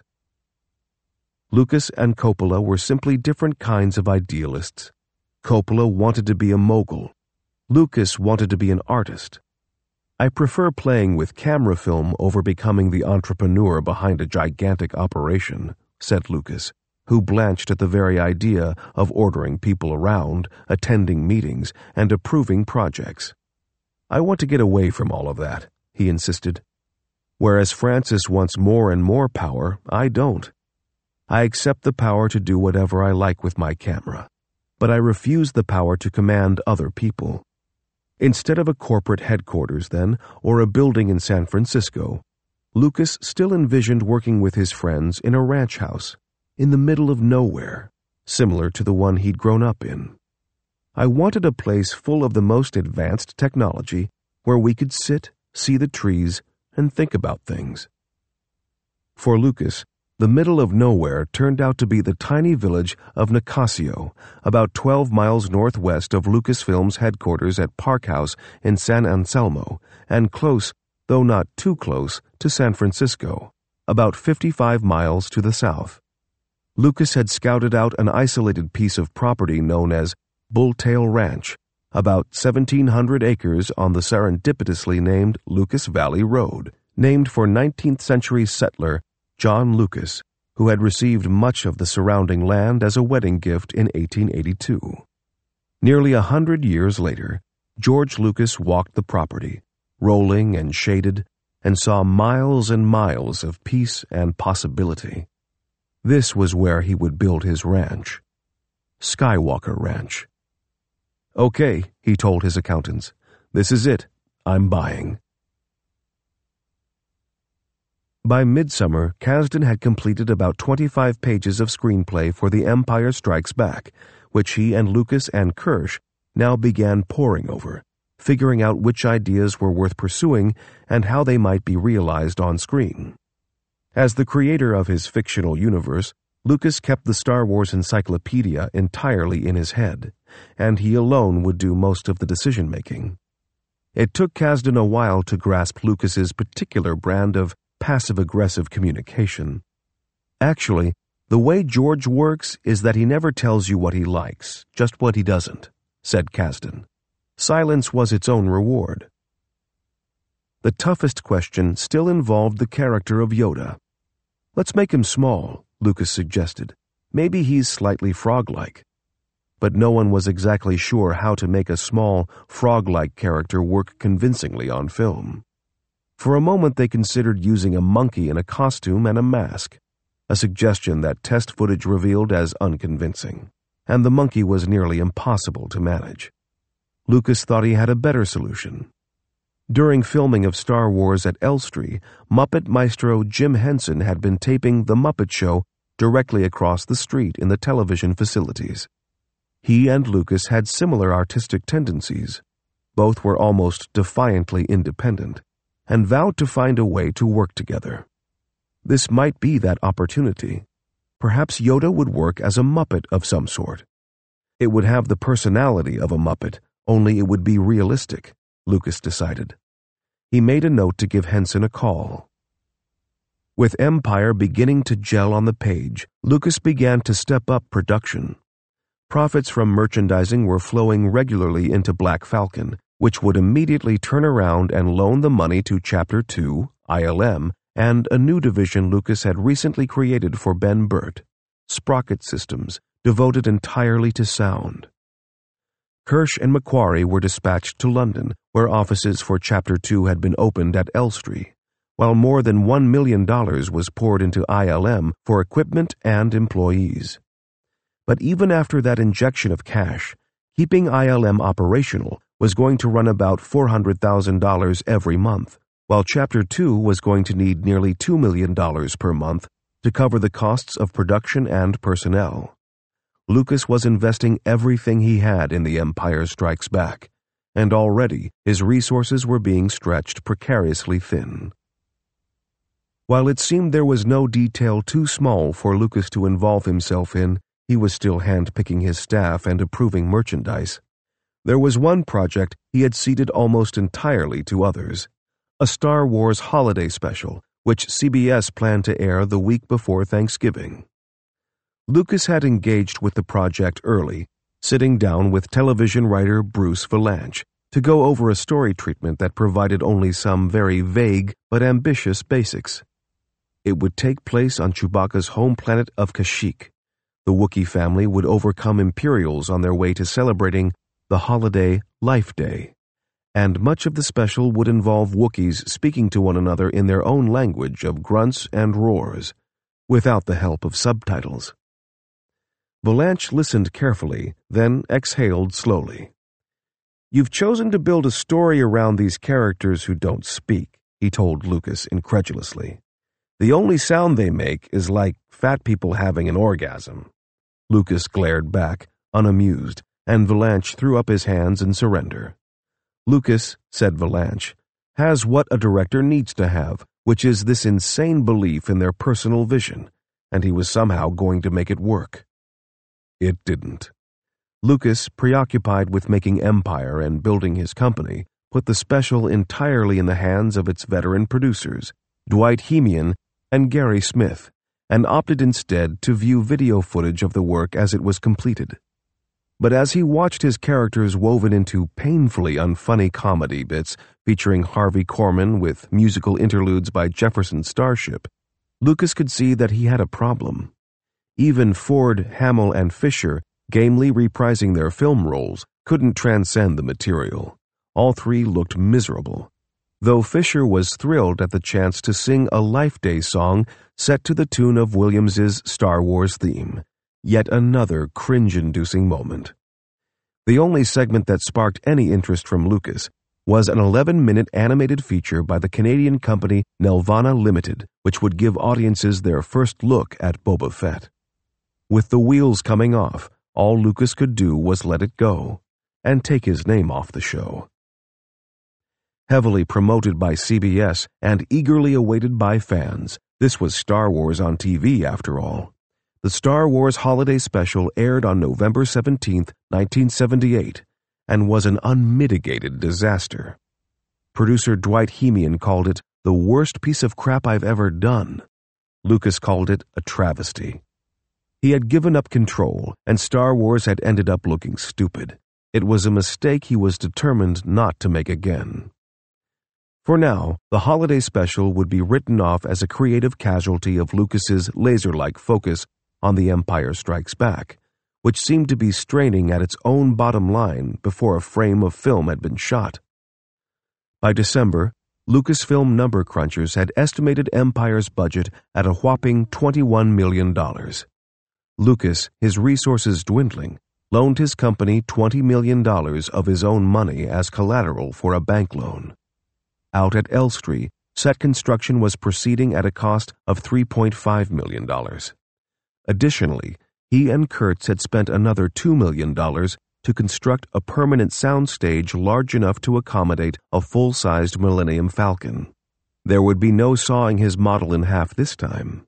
Lucas and Coppola were simply different kinds of idealists. Coppola wanted to be a mogul. Lucas wanted to be an artist. I prefer playing with camera film over becoming the entrepreneur behind a gigantic operation, said Lucas, who blanched at the very idea of ordering people around, attending meetings, and approving projects. I want to get away from all of that, he insisted. Whereas Francis wants more and more power, I don't. I accept the power to do whatever I like with my camera, but I refuse the power to command other people. Instead of a corporate headquarters, then, or a building in San Francisco, Lucas still envisioned working with his friends in a ranch house, in the middle of nowhere, similar to the one he'd grown up in. I wanted a place full of the most advanced technology where we could sit, see the trees, and think about things. For Lucas, the middle of nowhere turned out to be the tiny village of Nicasio, about 12 miles northwest of Lucasfilm's headquarters at Park House in San Anselmo, and close, though not too close, to San Francisco, about 55 miles to the south. Lucas had scouted out an isolated piece of property known as Bulltail Ranch, about 1,700 acres on the serendipitously named Lucas Valley Road, named for 19th century settler John Lucas, who had received much of the surrounding land as a wedding gift in 1882. Nearly 100 years later, George Lucas walked the property, rolling and shaded, and saw miles and miles of peace and possibility. This was where he would build his ranch. Skywalker Ranch. "Okay," he told his accountants. "This is it. I'm buying." By midsummer, Kasdan had completed about 25 pages of screenplay for The Empire Strikes Back, which he and Lucas and Kirsch now began poring over, figuring out which ideas were worth pursuing and how they might be realized on screen. As the creator of his fictional universe, Lucas kept the Star Wars encyclopedia entirely in his head, and he alone would do most of the decision-making. It took Kasdan a while to grasp Lucas's particular brand of passive-aggressive communication. Actually, the way George works is that he never tells you what he likes, just what he doesn't, said Kasdan. Silence was its own reward. The toughest question still involved the character of Yoda. "Let's make him small," Lucas suggested. "Maybe he's slightly frog-like." But no one was exactly sure how to make a small, frog-like character work convincingly on film. For a moment they considered using a monkey in a costume and a mask, a suggestion that test footage revealed as unconvincing, and the monkey was nearly impossible to manage. Lucas thought he had a better solution. During filming of Star Wars at Elstree, Muppet maestro Jim Henson had been taping The Muppet Show directly across the street in the television facilities. He and Lucas had similar artistic tendencies. Both were almost defiantly independent, and vowed to find a way to work together. This might be that opportunity. Perhaps Yoda would work as a Muppet of some sort. It would have the personality of a Muppet, only it would be realistic, Lucas decided. He made a note to give Henson a call. With Empire beginning to gel on the page, Lucas began to step up production. Profits from merchandising were flowing regularly into Black Falcon, which would immediately turn around and loan the money to Chapter 2, ILM, and a new division Lucas had recently created for Ben Burtt, Sprocket Systems, devoted entirely to sound. Kirsch and Macquarie were dispatched to London, where offices for Chapter 2 had been opened at Elstree, while more than $1 million was poured into ILM for equipment and employees. But even after that injection of cash, keeping ILM operational was going to run about $400,000 every month, while Chapter 2 was going to need nearly $2 million per month to cover the costs of production and personnel. Lucas was investing everything he had in The Empire Strikes Back, and already his resources were being stretched precariously thin. While it seemed there was no detail too small for Lucas to involve himself in, he was still hand-picking his staff and approving merchandise. There was one project he had ceded almost entirely to others, a Star Wars holiday special, which CBS planned to air the week before Thanksgiving. Lucas had engaged with the project early, sitting down with television writer Bruce Vilanch to go over a story treatment that provided only some very vague but ambitious basics. It would take place on Chewbacca's home planet of Kashyyyk. The Wookiee family would overcome Imperials on their way to celebrating the holiday Life Day, and much of the special would involve Wookiees speaking to one another in their own language of grunts and roars, without the help of subtitles. Vilanch listened carefully, then exhaled slowly. "You've chosen to build a story around these characters who don't speak," he told Lucas incredulously. "The only sound they make is like fat people having an orgasm." Lucas glared back, unamused, and Vilanch threw up his hands in surrender. "Lucas," said Vilanch, "has what a director needs to have, which is this insane belief in their personal vision, and he was somehow going to make it work." It didn't. Lucas, preoccupied with making Empire and building his company, put the special entirely in the hands of its veteran producers, Dwight Hemian and Gary Smith, and opted instead to view video footage of the work as it was completed. But as he watched his characters woven into painfully unfunny comedy bits featuring Harvey Korman with musical interludes by Jefferson Starship, Lucas could see that he had a problem. Even Ford, Hamill, and Fisher, gamely reprising their film roles, couldn't transcend the material. All three looked miserable, though Fisher was thrilled at the chance to sing a Life Day song set to the tune of Williams's Star Wars theme, yet another cringe-inducing moment. The only segment that sparked any interest from Lucas was an 11-minute animated feature by the Canadian company Nelvana Limited, which would give audiences their first look at Boba Fett. With the wheels coming off, all Lucas could do was let it go, and take his name off the show. Heavily promoted by CBS and eagerly awaited by fans, this was Star Wars on TV after all. The Star Wars Holiday Special aired on November 17, 1978, and was an unmitigated disaster. Producer Dwight Hemian called it the worst piece of crap I've ever done. Lucas called it a travesty. He had given up control, and Star Wars had ended up looking stupid. It was a mistake he was determined not to make again. For now, the holiday special would be written off as a creative casualty of Lucas's laser-like focus on The Empire Strikes Back, which seemed to be straining at its own bottom line before a frame of film had been shot. By December, Lucasfilm number crunchers had estimated Empire's budget at a whopping $21 million. Lucas, his resources dwindling, loaned his company $20 million of his own money as collateral for a bank loan. Out at Elstree, set construction was proceeding at a cost of $3.5 million. Additionally, he and Kurtz had spent another $2 million to construct a permanent soundstage large enough to accommodate a full-sized Millennium Falcon. There would be no sawing his model in half this time.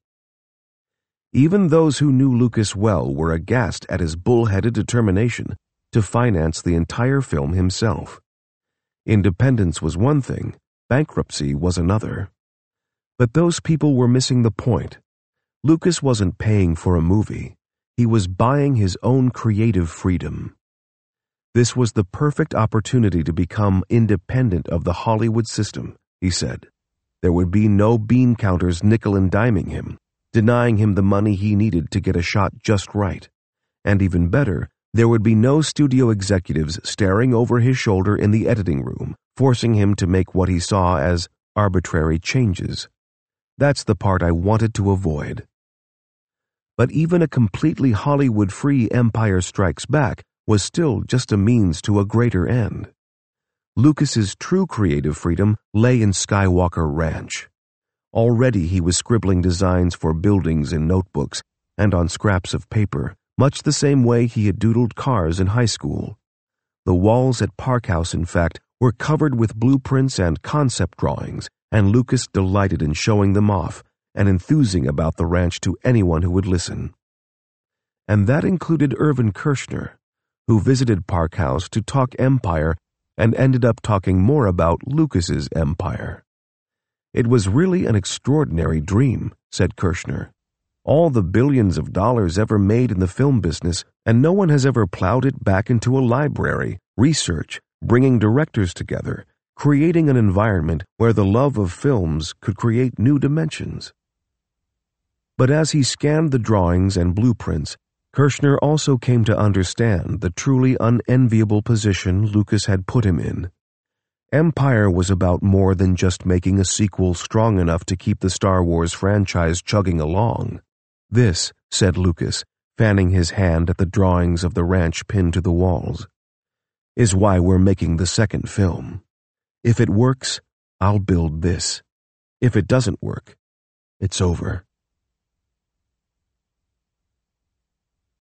Even those who knew Lucas well were aghast at his bull-headed determination to finance the entire film himself. Independence was one thing, bankruptcy was another. But those people were missing the point. Lucas wasn't paying for a movie. He was buying his own creative freedom. This was the perfect opportunity to become independent of the Hollywood system, he said. There would be no bean counters nickel and diming him, denying him the money he needed to get a shot just right. And even better, there would be no studio executives staring over his shoulder in the editing room, forcing him to make what he saw as arbitrary changes. That's the part I wanted to avoid. But even a completely Hollywood-free Empire Strikes Back was still just a means to a greater end. Lucas's true creative freedom lay in Skywalker Ranch. Already he was scribbling designs for buildings in notebooks and on scraps of paper, much the same way he had doodled cars in high school. The walls at Park House, in fact, were covered with blueprints and concept drawings, and Lucas delighted in showing them off and enthusing about the ranch to anyone who would listen. And that included Irvin Kershner, who visited Park House to talk Empire and ended up talking more about Lucas's empire. It was really an extraordinary dream, said Kershner. All the billions of dollars ever made in the film business, and no one has ever plowed it back into a library, research, bringing directors together, creating an environment where the love of films could create new dimensions. But as he scanned the drawings and blueprints, Kershner also came to understand the truly unenviable position Lucas had put him in. Empire was about more than just making a sequel strong enough to keep the Star Wars franchise chugging along. This, said Lucas, fanning his hand at the drawings of the ranch pinned to the walls, is why we're making the second film. If it works, I'll build this. If it doesn't work, it's over.